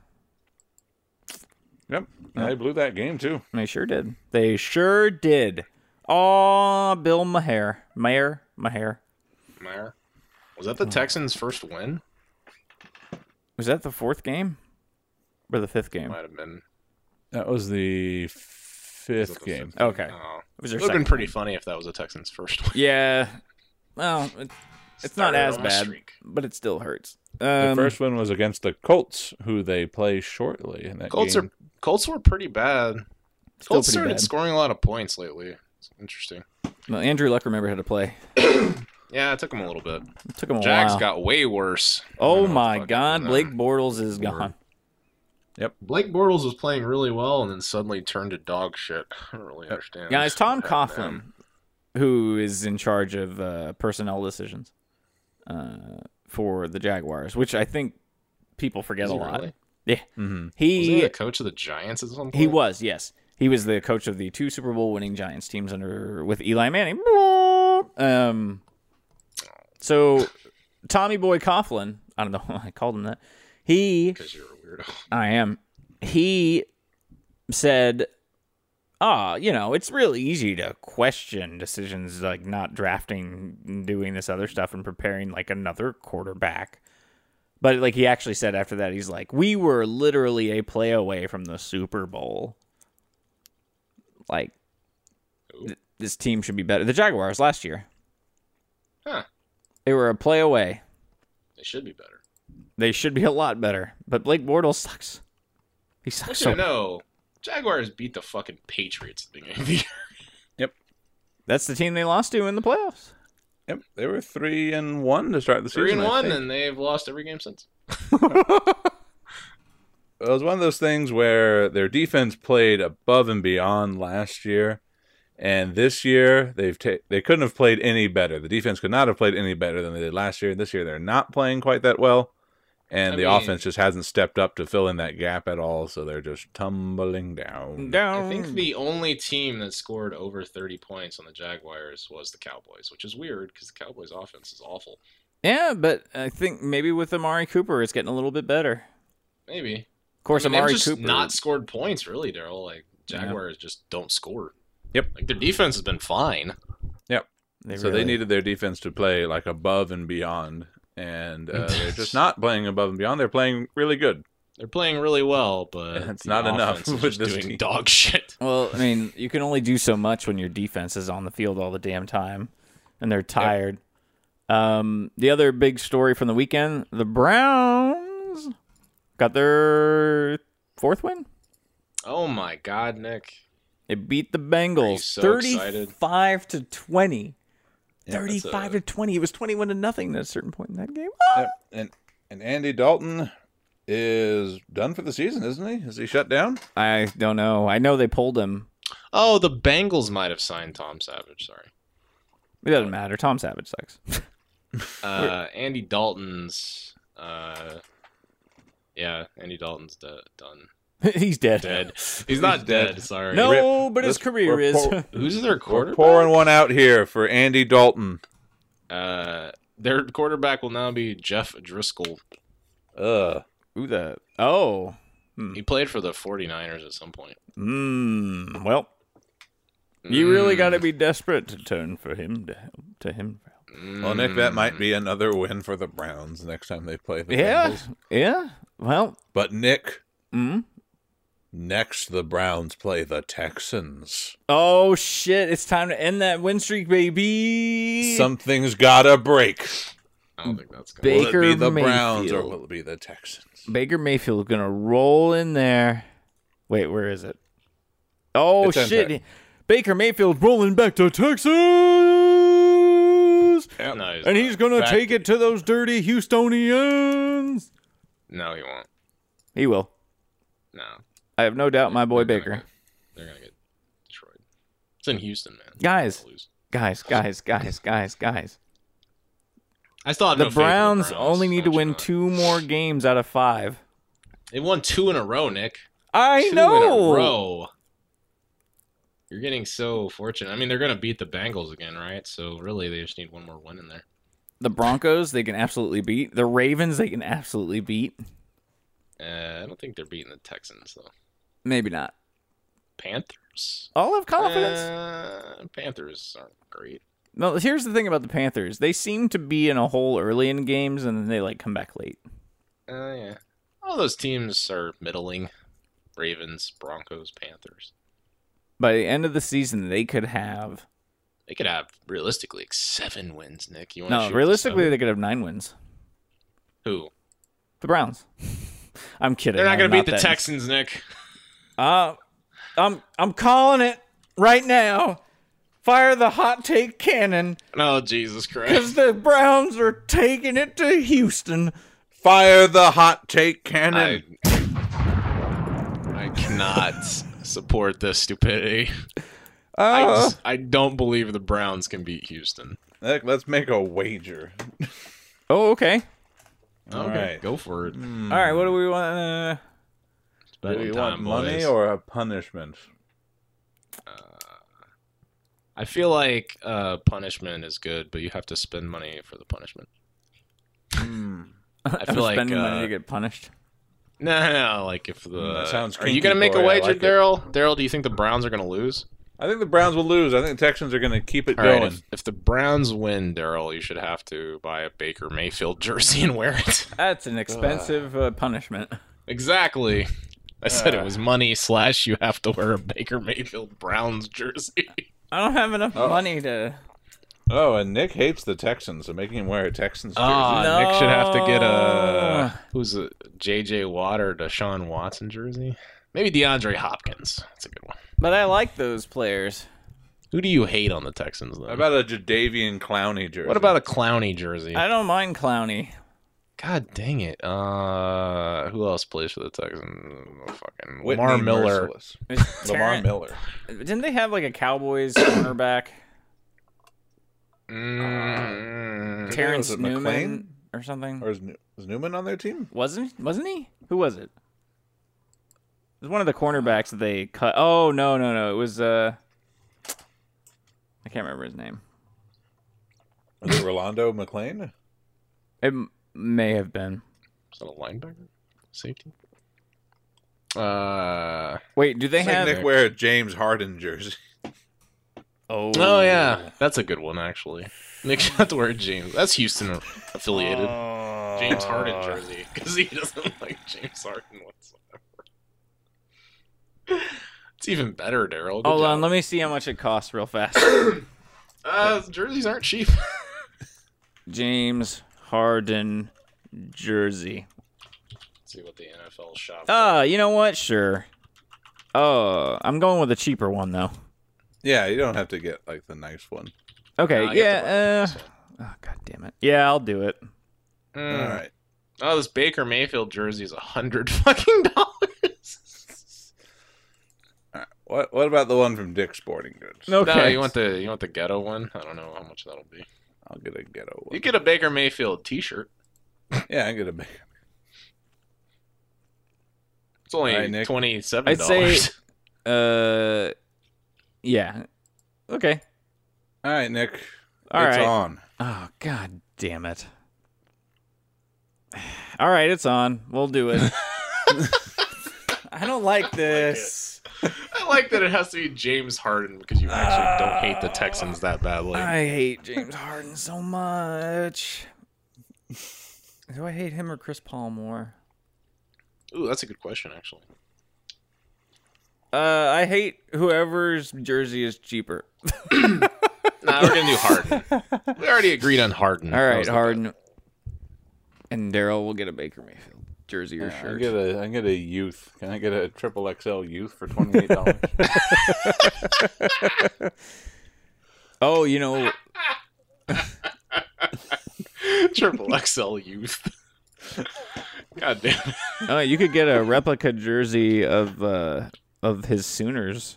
Yep. They blew that game too. They sure did. They sure did. Oh, Bill Maher. Maher. Meyer. Was that the Texans' first win? Was that the 4th game? Or the 5th game? Might have been. That was the Was 5th it the game. fifth? Okay. Oh. It was It their would have been second pretty game. funny if that was the Texans' first win. Yeah. Well, it's not Started as on a bad, streak. but it still hurts. The first one was against the Colts, who they play shortly in that game. Colts were pretty bad. Still Colts pretty started bad. scoring a lot of points lately. It's interesting. Well, Andrew Luck remembered how to play. Yeah, it took him a little bit. It took him a Jags while. got way worse. I Oh don't know what the my fuck God, happened to Blake them. Bortles is gone. Blake Bortles was playing really well and then suddenly turned to dog shit. I don't really understand. Guys, Tom what happened to Coughlin, him. who is in charge of personnel decisions for the Jaguars, which I think people forget Is a he lot. really? Yeah, Mm-hmm. Was he he the coach of the Giants at some point? he was, yes, he was the coach of the 2 Super Bowl winning Giants teams with Eli Manning. So Tommy Boy Coughlin, I don't know why I called him that. Because you're a weirdo. I am. He said, it's really easy to question decisions like not drafting and doing this other stuff and preparing like another quarterback. But like he actually said after that, he's like, we were literally a play away from the Super Bowl. Like, this team should be better. The Jaguars last year. Huh. They were a play away. They should be better. They should be a lot better. But Blake Bortles sucks. He sucks so. No, Jaguars beat the fucking Patriots at the beginning of the year. That's the team they lost to in the playoffs. Yep, they were 3-1 to start the season. 3-1, and they've lost every game since. It was one of those things where their defense played above and beyond last year, and this year they couldn't have played any better. The defense could not have played any better than they did last year. This year they're not playing quite that well, and the offense just hasn't stepped up to fill in that gap at all, so they're just tumbling down. I think the only team that scored over 30 points on the Jaguars was the Cowboys, which is weird because the Cowboys' offense is awful. Yeah, but I think maybe with Amari Cooper, it's getting a little bit better. Maybe. Of course, Amari Amari Cooper not scored points, really, Daryl. Like, Jaguars just don't score. Yep. Like, their defense has been fine. Yep. They needed their defense to play, like, above and beyond. And they're just not playing above and beyond. They're playing really good. They're playing really well, but it's not enough with this doing dog shit. Well, I mean, you can only do so much when your defense is on the field all the damn time, and they're tired. Yep. The other big story from the weekend, the Browns got their 4th win. Oh, my God, Nick. It beat the Bengals so 35-20. Yeah, 35-20. It was 21-0 at a certain point in that game. Yep. And Andy Dalton is done for the season, isn't he? Is he shut down? I don't know. I know they pulled him. Oh, the Bengals might have signed Tom Savage. Sorry. It doesn't matter. Tom Savage sucks. Andy Dalton's... Andy Dalton's done. He's dead. He's not dead. Sorry. No, but his career is. Who's their quarterback? We're pouring one out here for Andy Dalton. Their quarterback will now be Jeff Driscoll. Who the? Oh. He played for the 49ers at some point. Well, you really got to be desperate to turn for him to him. Well, Nick, that might be another win for the Browns next time they play the Bengals. Yeah. Well, but Nick. Next, the Browns play the Texans. Oh, shit. It's time to end that win streak, baby. Something's gotta break. I don't think that's going to Baker Will it be the Mayfield. Browns or will it be the Texans? Baker Mayfield going to roll in there. Wait, where is it? Oh, shit. Baker Mayfield rolling back to Texas. Yep. No, and he's going to take it to those dirty Houstonians. No, he won't. He will. No. I have no doubt my boy Baker. They're going to get destroyed. It's in Houston, man. Guys. I still have the Browns only need to win 2 more games out of 5. They won 2 in a row, Nick. I 2 know. in a row. You're getting so fortunate. I mean, they're going to beat the Bengals again, right? So really, they just need 1 more win in there. The Broncos, they can absolutely beat. The Ravens, they can absolutely beat. I don't think they're beating the Texans, though. Maybe not. Panthers? I'll have confidence. Panthers aren't great. No, here's the thing about the Panthers. They seem to be in a hole early in games, and then they come back late. Yeah. All those teams are middling. Ravens, Broncos, Panthers. By the end of the season, they could have... They could have, realistically, 7 wins, Nick. You want No, realistically, they could have 9 wins. Who? The Browns. I'm kidding. They're not going to beat the Texans, Nick. I'm calling it right now. Fire the hot take cannon. Oh, Jesus Christ. Because the Browns are taking it to Houston. Fire the hot take cannon. I cannot support this stupidity. I don't believe the Browns can beat Houston. Nick, let's make a wager. Oh, okay. Okay, right. Go for it. All right, what do we want? Do we want money or a punishment? I feel like punishment is good, but you have to spend money for the punishment. I feel like spending money to get punished. No. Like if that sounds are you gonna make a wager, Daryl? Daryl, do you think the Browns are gonna lose? I think the Browns will lose. I think the Texans are gonna keep it going. Right, if the Browns win, Daryl, you should have to buy a Baker Mayfield jersey and wear it. That's an expensive punishment. Exactly. I said it was money / you have to wear a Baker Mayfield Browns jersey. I don't have enough money to Oh, and Nick hates the Texans, so making him wear a Texans jersey. No. Nick should have to get who's a J.J. Watt or Deshaun Watson jersey? Maybe DeAndre Hopkins. That's a good one. But I like those players. Who do you hate on the Texans, though? How about a Jadeveon Clowney jersey? What about a Clowney jersey? I don't mind Clowney. God dang it. Who else plays for the Texans? Fucking Whitney Lamar Miller. Merciless. Is Lamar Terran- Miller. Didn't they have like a Cowboys cornerback? Terrence Was it Newman McLean? or something? Or is Newman on their team? Wasn't he? Who was it? It was one of the cornerbacks that they cut. Oh, no. It was I can't remember his name. Was it Rolando McClain? It may have been. Is that a linebacker? Safety? Wait, do they Make have Nick wear a James Harden jersey. Oh, yeah. That's a good one, actually. Nick should have to wear James. That's Houston affiliated. James Harden jersey. Because he doesn't like James Harden whatsoever. It's even better, Daryl. Hold on, let me see how much it costs real fast. Jerseys aren't cheap. James Harden jersey. Let's see what the NFL shop. You know what? Sure. Oh, I'm going with a cheaper one though. Yeah, you don't have to get like the nice one. Okay, I get yeah. the Oh, god damn it. Yeah, I'll do it. All right. Oh, this Baker Mayfield jersey is $100 fucking dollars. All right. What about the one from Dick's Sporting Goods? Okay. No, you want the ghetto one? I don't know how much that'll be. I'll get a ghetto one. You get a Baker Mayfield T-shirt. Yeah, I get a big. It's only All right, Nick. $27. I'd say yeah. Okay. All right, Nick. All it's right. on. Oh, god damn it. All right, it's on. We'll do it. I don't like this. I like that it has to be James Harden because you actually don't hate the Texans that badly. I hate James Harden so much. Do I hate him or Chris Paul more? Ooh, that's a good question, actually. I hate whoever's jersey is cheaper. Nah, we're gonna do Harden. We already agreed on Harden. All That right, was the Harden. And Daryl will get a Baker Mayfield jersey or I shirt. get a youth. Can I get a triple XL youth for $28? Oh, you know, bet. Triple XL youth. God damn it. you could get a replica jersey of his Sooners.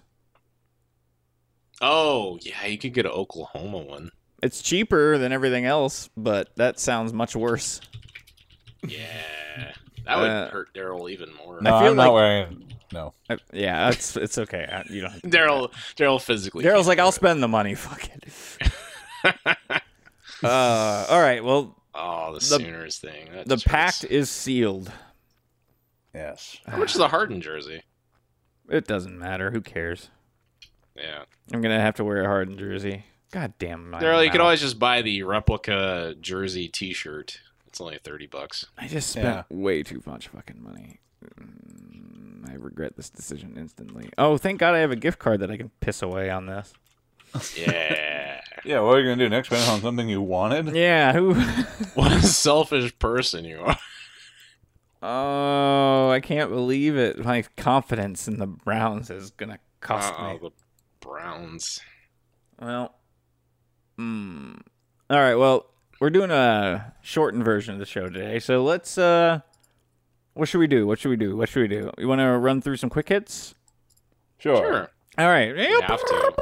Oh, yeah, you could get an Oklahoma one. It's cheaper than everything else, but that sounds much worse. Yeah. That would hurt Daryl even more. No, I feel I'm not like- wearing. No. Yeah, it's okay. You don't. Have to do Daryl physically. Daryl's can't like, do I'll it. spend the money. Fuck it. All right. Well, Oh, the Sooners thing. That the just pact hurts. is sealed. Yes. How much is a Harden jersey? It doesn't matter. Who cares? Yeah. I'm gonna have to wear a Harden jersey. God damn. Daryl, you could always just buy the replica jersey T-shirt. It's only $30. I just spent way too much fucking money. I regret this decision instantly. Oh, thank God I have a gift card that I can piss away on this. Yeah. Yeah, what are you going to do next? Spend it on something you wanted? Yeah, who? What a selfish person you are. Oh, I can't believe it. My confidence in the Browns is gonna cost me. The Browns. Well, all right. Well, we're doing a shortened version of the show today, so let's. What should we do? What should we do? You want to run through some quick hits? Sure. All right. We have to.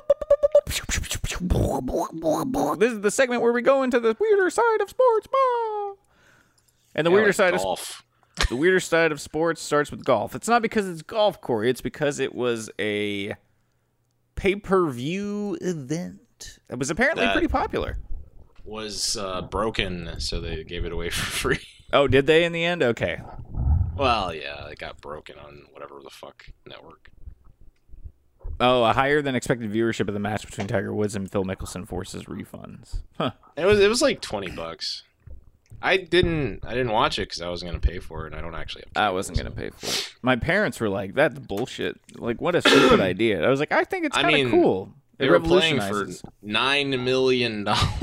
This is the segment where we go into the weirder side of sports. And the weirder side of golf. the weirder side of sports starts with golf. It's not because it's golf, Corey. It's because it was a pay-per-view event. It was apparently That- pretty popular. Was broken, so they gave it away for free. Oh, did they in the end? Okay. Well, yeah, it got broken on whatever the fuck network. Oh, a higher than expected viewership of the match between Tiger Woods and Phil Mickelson forces refunds. Huh. It was like $20. I didn't watch it because I wasn't gonna pay for it, and I don't actually have. I wasn't going to pay for it. My parents were like, that's bullshit. Like, what a stupid idea. I was like, I think it's kind of cool. They It were playing for revolutionizes. $9 million.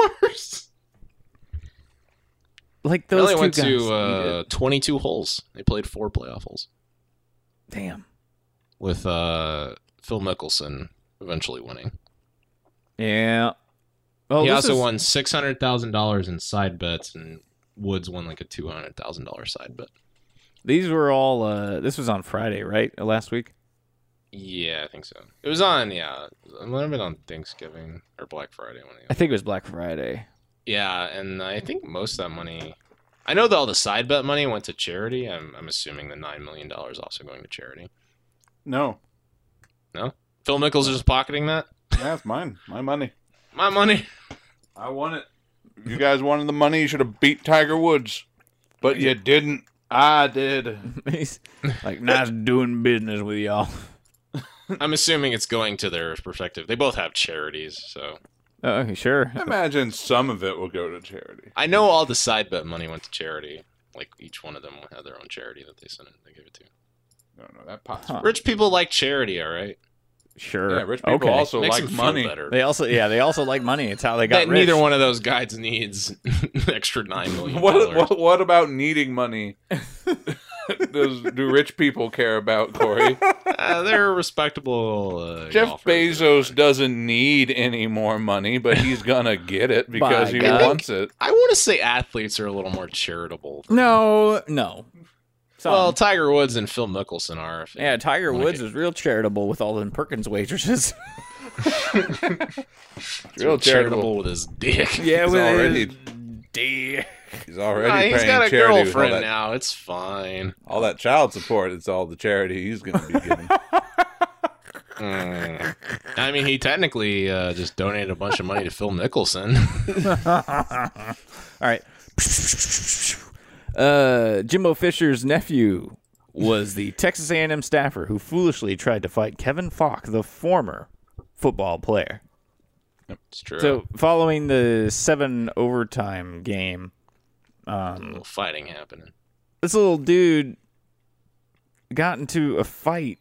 Like They those only two went guys. to 22 holes. They played 4 playoff holes Damn. with Phil Mickelson eventually winning. Yeah. Oh, He this also is- won $600,000 in side bets, and Woods won like a $200,000 side bet. These were all. This was on Friday, right? Last week. Yeah, I think so. It was on, it might have been on Thanksgiving or Black Friday. I think it was Black Friday. Yeah, and I think most of that money, I know that all the side bet money went to charity. I'm assuming the $9 million also going to charity. No, Phil Mickelson is pocketing that. that's mine. My money. My money. I won it. You guys wanted the money. You should have beat Tiger Woods, but you didn't. I did. He's like, nice doing business with y'all. I'm assuming it's going to their perspective. They both have charities, so Oh, okay, sure. I imagine some of it will go to charity. I know all the side bet money went to charity. Like each one of them had their own charity that they sent it. They gave it to. No, that pot's Huh. Rich people like charity, all right. Sure. Yeah, rich people okay. also Makes like them feel money. better. They also like money. It's how they got That rich. neither one of those guys needs extra $9 million. What about needing money? Do rich people care about, Corey? They're respectable. Jeff golfers. Bezos doesn't need any more money, but he's gonna get it because By he God. wants it. I want to say athletes are a little more charitable. No. Some. Well, Tiger Woods and Phil Mickelson are. if they yeah, Tiger wanna Woods get- is real charitable with all them Perkins waitresses. Real charitable. with his dick. yeah, He's with already- his dick. He's already Nah, paying he's got a charity with girlfriend now. It's fine. all that child support. It's all the charity he's gonna be getting. I mean, he technically just donated a bunch of money to Phil Mickelson. All right. Jimbo Fisher's nephew was the Texas A&M staffer who foolishly tried to fight Kevin Falk, the former football player. It's true. So, following the 7 overtime game, a little fighting happening. this little dude got into a fight.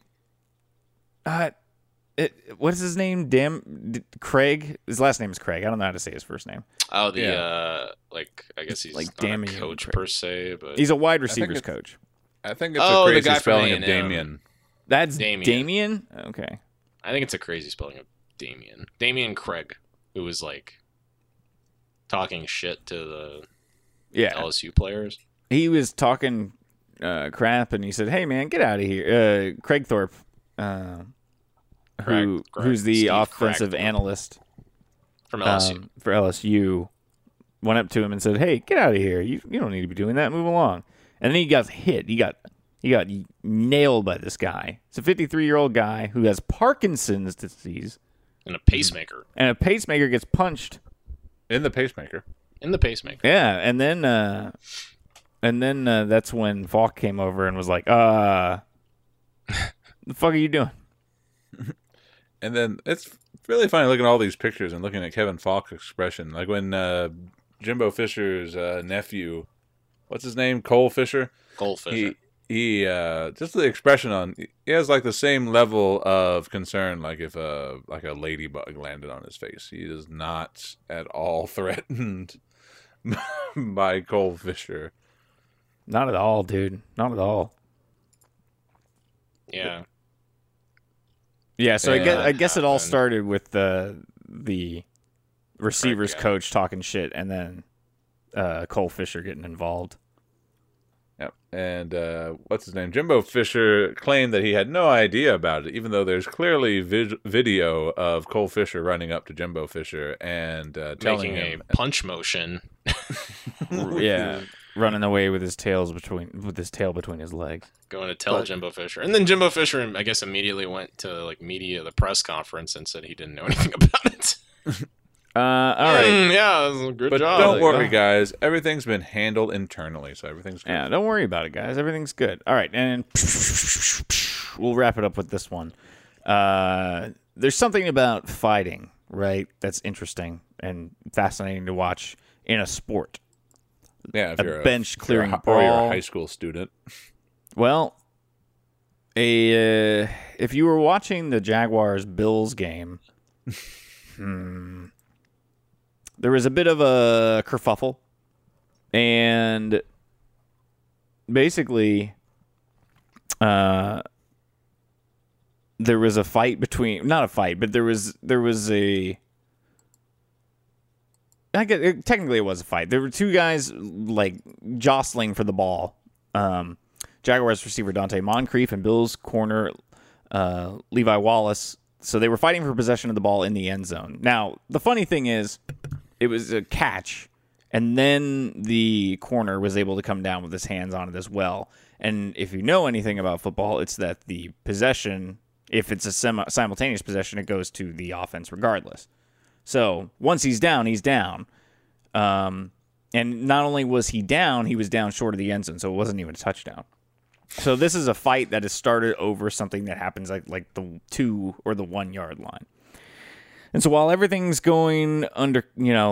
What is his name? Craig? His last name is Craig. I don't know how to say his first name. Oh, the Yeah. I guess he's Like not Damian a coach Craig. per se, but He's a wide receivers it's- coach. I think it's Oh, a the crazy guy from spelling of A&M. Damien. That's Damien. Damien? Okay. I think it's a crazy spelling of Damian Craig, who was like talking shit to the Yeah. LSU players. He was talking crap, and he said, "Hey, man, get out of here." Craig Thorpe, Craig- who's the Steve offensive Craig analyst from LSU. for LSU, went up to him and said, "Hey, get out of here! You don't need to be doing that. Move along." And then he got hit. He got nailed by this guy. It's a 53-year-old guy who has Parkinson's disease, And a pacemaker. and a pacemaker gets punched. In the pacemaker. In the pacemaker. Yeah, and then that's when Falk came over and was like, "The fuck are you doing?" And then it's really funny looking at all these pictures and looking at Kevin Falk's expression. Like when Jimbo Fisher's nephew, what's his name? Cole Fisher? Goldfish. He just the expression on, he has like the same level of concern like if like a ladybug landed on his face. He is not at all threatened by Cole Fisher. Not at all, dude. Not at all. Yeah. Yeah, so Yeah. I guess it all Happened. started with the receivers guy. coach talking shit, and then Cole Fisher getting involved. Yep. And what's his name? Jimbo Fisher claimed that he had no idea about it, even though there's clearly video of Cole Fisher running up to Jimbo Fisher and telling Making him a punch motion. Yeah, running away with his tail between his legs. Going to tell Jimbo Fisher. And then Jimbo Fisher, I guess, immediately went to like the press conference and said he didn't know anything about it. All right. Yeah, it was a good But job. don't worry, guys. Everything's been handled internally, so everything's good. Yeah, don't worry about it, guys. Everything's good. All right, and we'll wrap it up with this one. There's something about fighting, right? That's interesting and fascinating to watch in a sport. Yeah, if A you're bench clearing if you're or you're brawl. a high school student. Well, if you were watching the Jaguars-Bills game There was a bit of a kerfuffle, and basically, there was a fight between, not a fight, but there was a. Technically, it was a fight. There were two guys like jostling for the ball. Jaguars receiver Dante Moncrief and Bills corner Levi Wallace. So they were fighting for possession of the ball in the end zone. Now, the funny thing is, it was a catch, and then the corner was able to come down with his hands on it as well. And if you know anything about football, it's that the possession, if it's a simultaneous possession, it goes to the offense regardless. So once he's down, he's down. And not only was he down short of the end zone, so it wasn't even a touchdown. So this is a fight that has started over something that happens like the 2 or the 1 yard line. And so while everything's going under,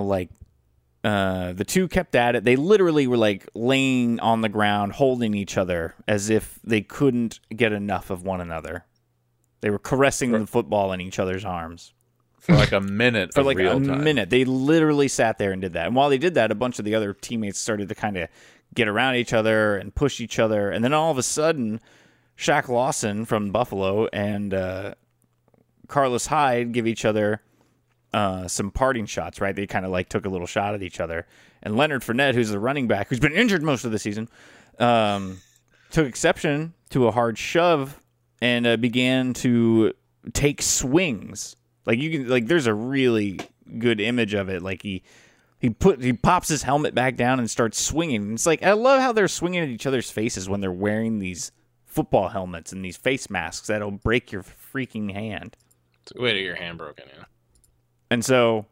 the two kept at it, they literally were like laying on the ground, holding each other as if they couldn't get enough of one another. They were caressing the football in each other's arms. For like a minute. For like a minute. They literally sat there and did that. And while they did that, a bunch of the other teammates started to kind of get around each other and push each other. And then all of a sudden, Shaq Lawson from Buffalo and Carlos Hyde give each other some parting shots, right? They kind of like took a little shot at each other. And Leonard Fournette, who's the running back, who's been injured most of the season, took exception to a hard shove and began to take swings. There's a really good image of it. Like he pops his helmet back down and starts swinging. It's like, I love how they're swinging at each other's faces when they're wearing these football helmets and these face masks that'll break your freaking hand. It's a way to get your hand broken, yeah. And so,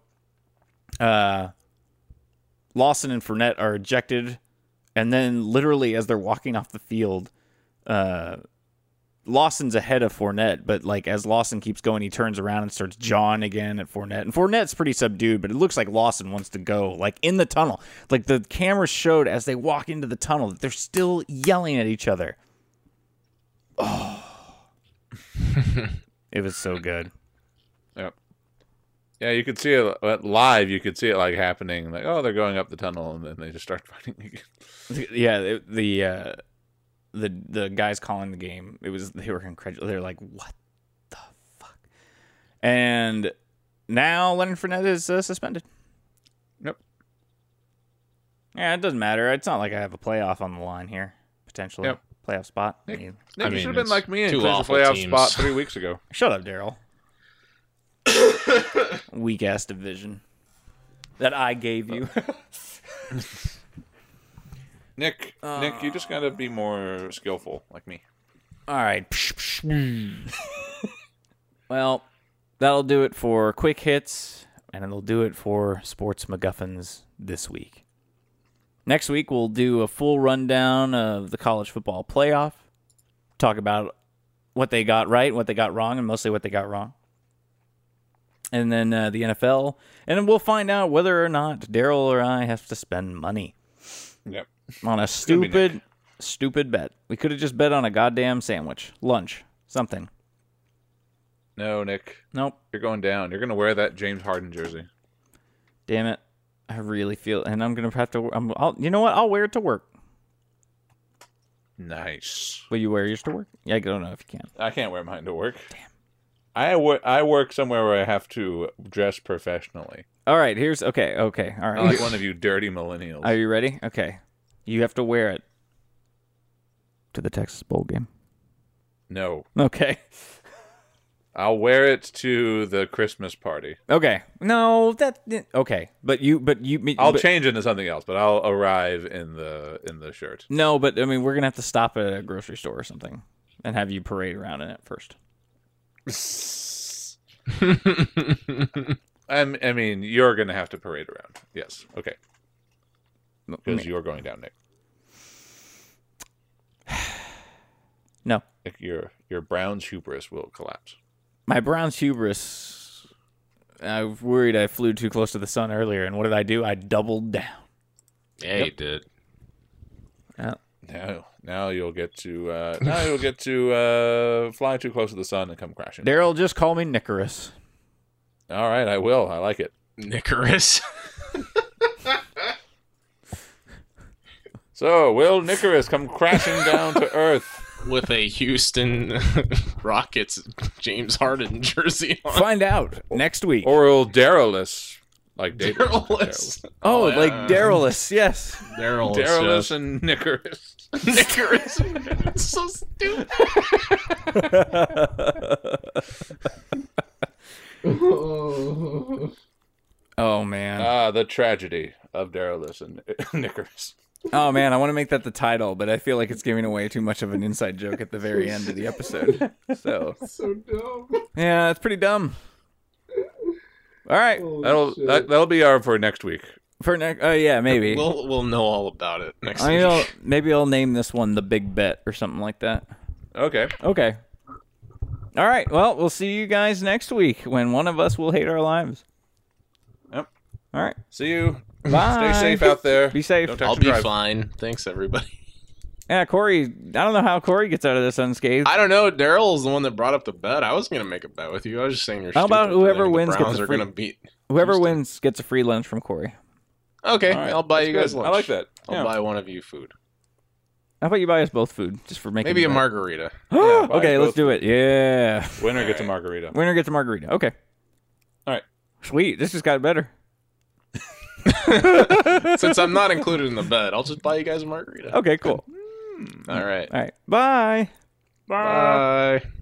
Lawson and Fournette are ejected, and then literally as they're walking off the field, Lawson's ahead of Fournette, but like as Lawson keeps going, he turns around and starts jawing again at Fournette. And Fournette's pretty subdued, but it looks like Lawson wants to go, like in the tunnel. Like the camera showed as they walk into the tunnel that they're still yelling at each other. Oh, it was so good. Yep. Yeah, you could see it live. You could see it like happening. Like, oh, they're going up the tunnel, and then they just start fighting again. Yeah, the guys calling the game, they were incredulous. They're like, what the fuck? And now Leonard Fournette is suspended. Yep. Yeah, it doesn't matter. It's not like I have a playoff on the line here, potentially. Yep. Playoff spot. Nick, you should have been like me and two finished a awful playoff teams. spot 3 weeks ago. Shut up, Daryl. Weak ass division that I gave you. Nick, you just gotta be more skillful, like me. All right. Well, that'll do it for quick hits, and it'll do it for Sports MacGuffins this week. Next week, we'll do a full rundown of the college football playoff, talk about what they got right, what they got wrong, and mostly what they got wrong. And then the NFL, and then we'll find out whether or not Daryl or I have to spend money. Yep. On a stupid bet. We could have just bet on a goddamn sandwich, lunch, something. No, Nick. Nope. You're going down. You're gonna wear that James Harden jersey. Damn it. I really feel, and I'm gonna have to. You know what? I'll wear it to work. Nice. Will you wear yours to work? Yeah, I don't know if you can. I can't wear mine to work. Damn. I work somewhere where I have to dress professionally. All right. Okay. All right. Not like one of you dirty millennials. Are you ready? Okay. You have to wear it to the Texas Bowl game. No. Okay. I'll wear it to the Christmas party. Okay. No, okay. I'll change into something else, but I'll arrive in the shirt. No, but I mean, we're gonna have to stop at a grocery store or something and have you parade around in it first. I mean, you're gonna have to parade around. Yes. Okay. Because you're going down, Nick. No. Your Browns hubris will collapse. My Browns hubris. I was worried I flew too close to the sun earlier, and what did I do? I doubled down. Yeah, you did. Yeah. Now you'll get to fly too close to the sun and come crashing. Daryl, just call me Nicorus. All right, I will. I like it. Nicarus. So, will Nicarus come crashing down to Earth? With a Houston Rockets James Harden jersey on. Find out next week. Or will Darylus, like Darylus. Oh, yeah. like Darylus, yes. Darylus. Darylus and Nicarus. Nicarus. It's so stupid. Oh man. The tragedy of Darylus and Nicarus. Oh man, I want to make that the title, but I feel like it's giving away too much of an inside joke at the very end of the episode. So dumb. yeah, it's pretty dumb. All right, That'll be our for next week. for next. Oh yeah, maybe. We'll know all about it next I week. know. Maybe I'll name this one the Big Bet or something like that. Okay. Okay. All right. Well, we'll see you guys next week when one of us will hate our lives. Yep. All right. See you. Bye. Stay safe out there. Be safe. Don't text I'll and be drive. fine. Thanks, everybody. Yeah, Corey. I don't know how Corey gets out of this unscathed. I don't know. Daryl is the one that brought up the bet. I was going to make a bet with you. I was just saying you're How about stupid for whoever thinking wins the gets Browns a are free- going to beat. Whoever Houston. wins gets a free lunch from Corey. Okay, All right, I'll buy that's you guys good. lunch. I like that. I'll Yeah. buy one of you food. How about you buy us both food just for making Maybe a bet? margarita. Yeah, buy Okay, us let's both do it. Yeah. Winner gets a margarita. Winner gets a margarita. Okay. All right. Sweet. This just got better. Since I'm not included in the bet, I'll just buy you guys a margarita. Okay, cool. All right. All right. Bye. Bye.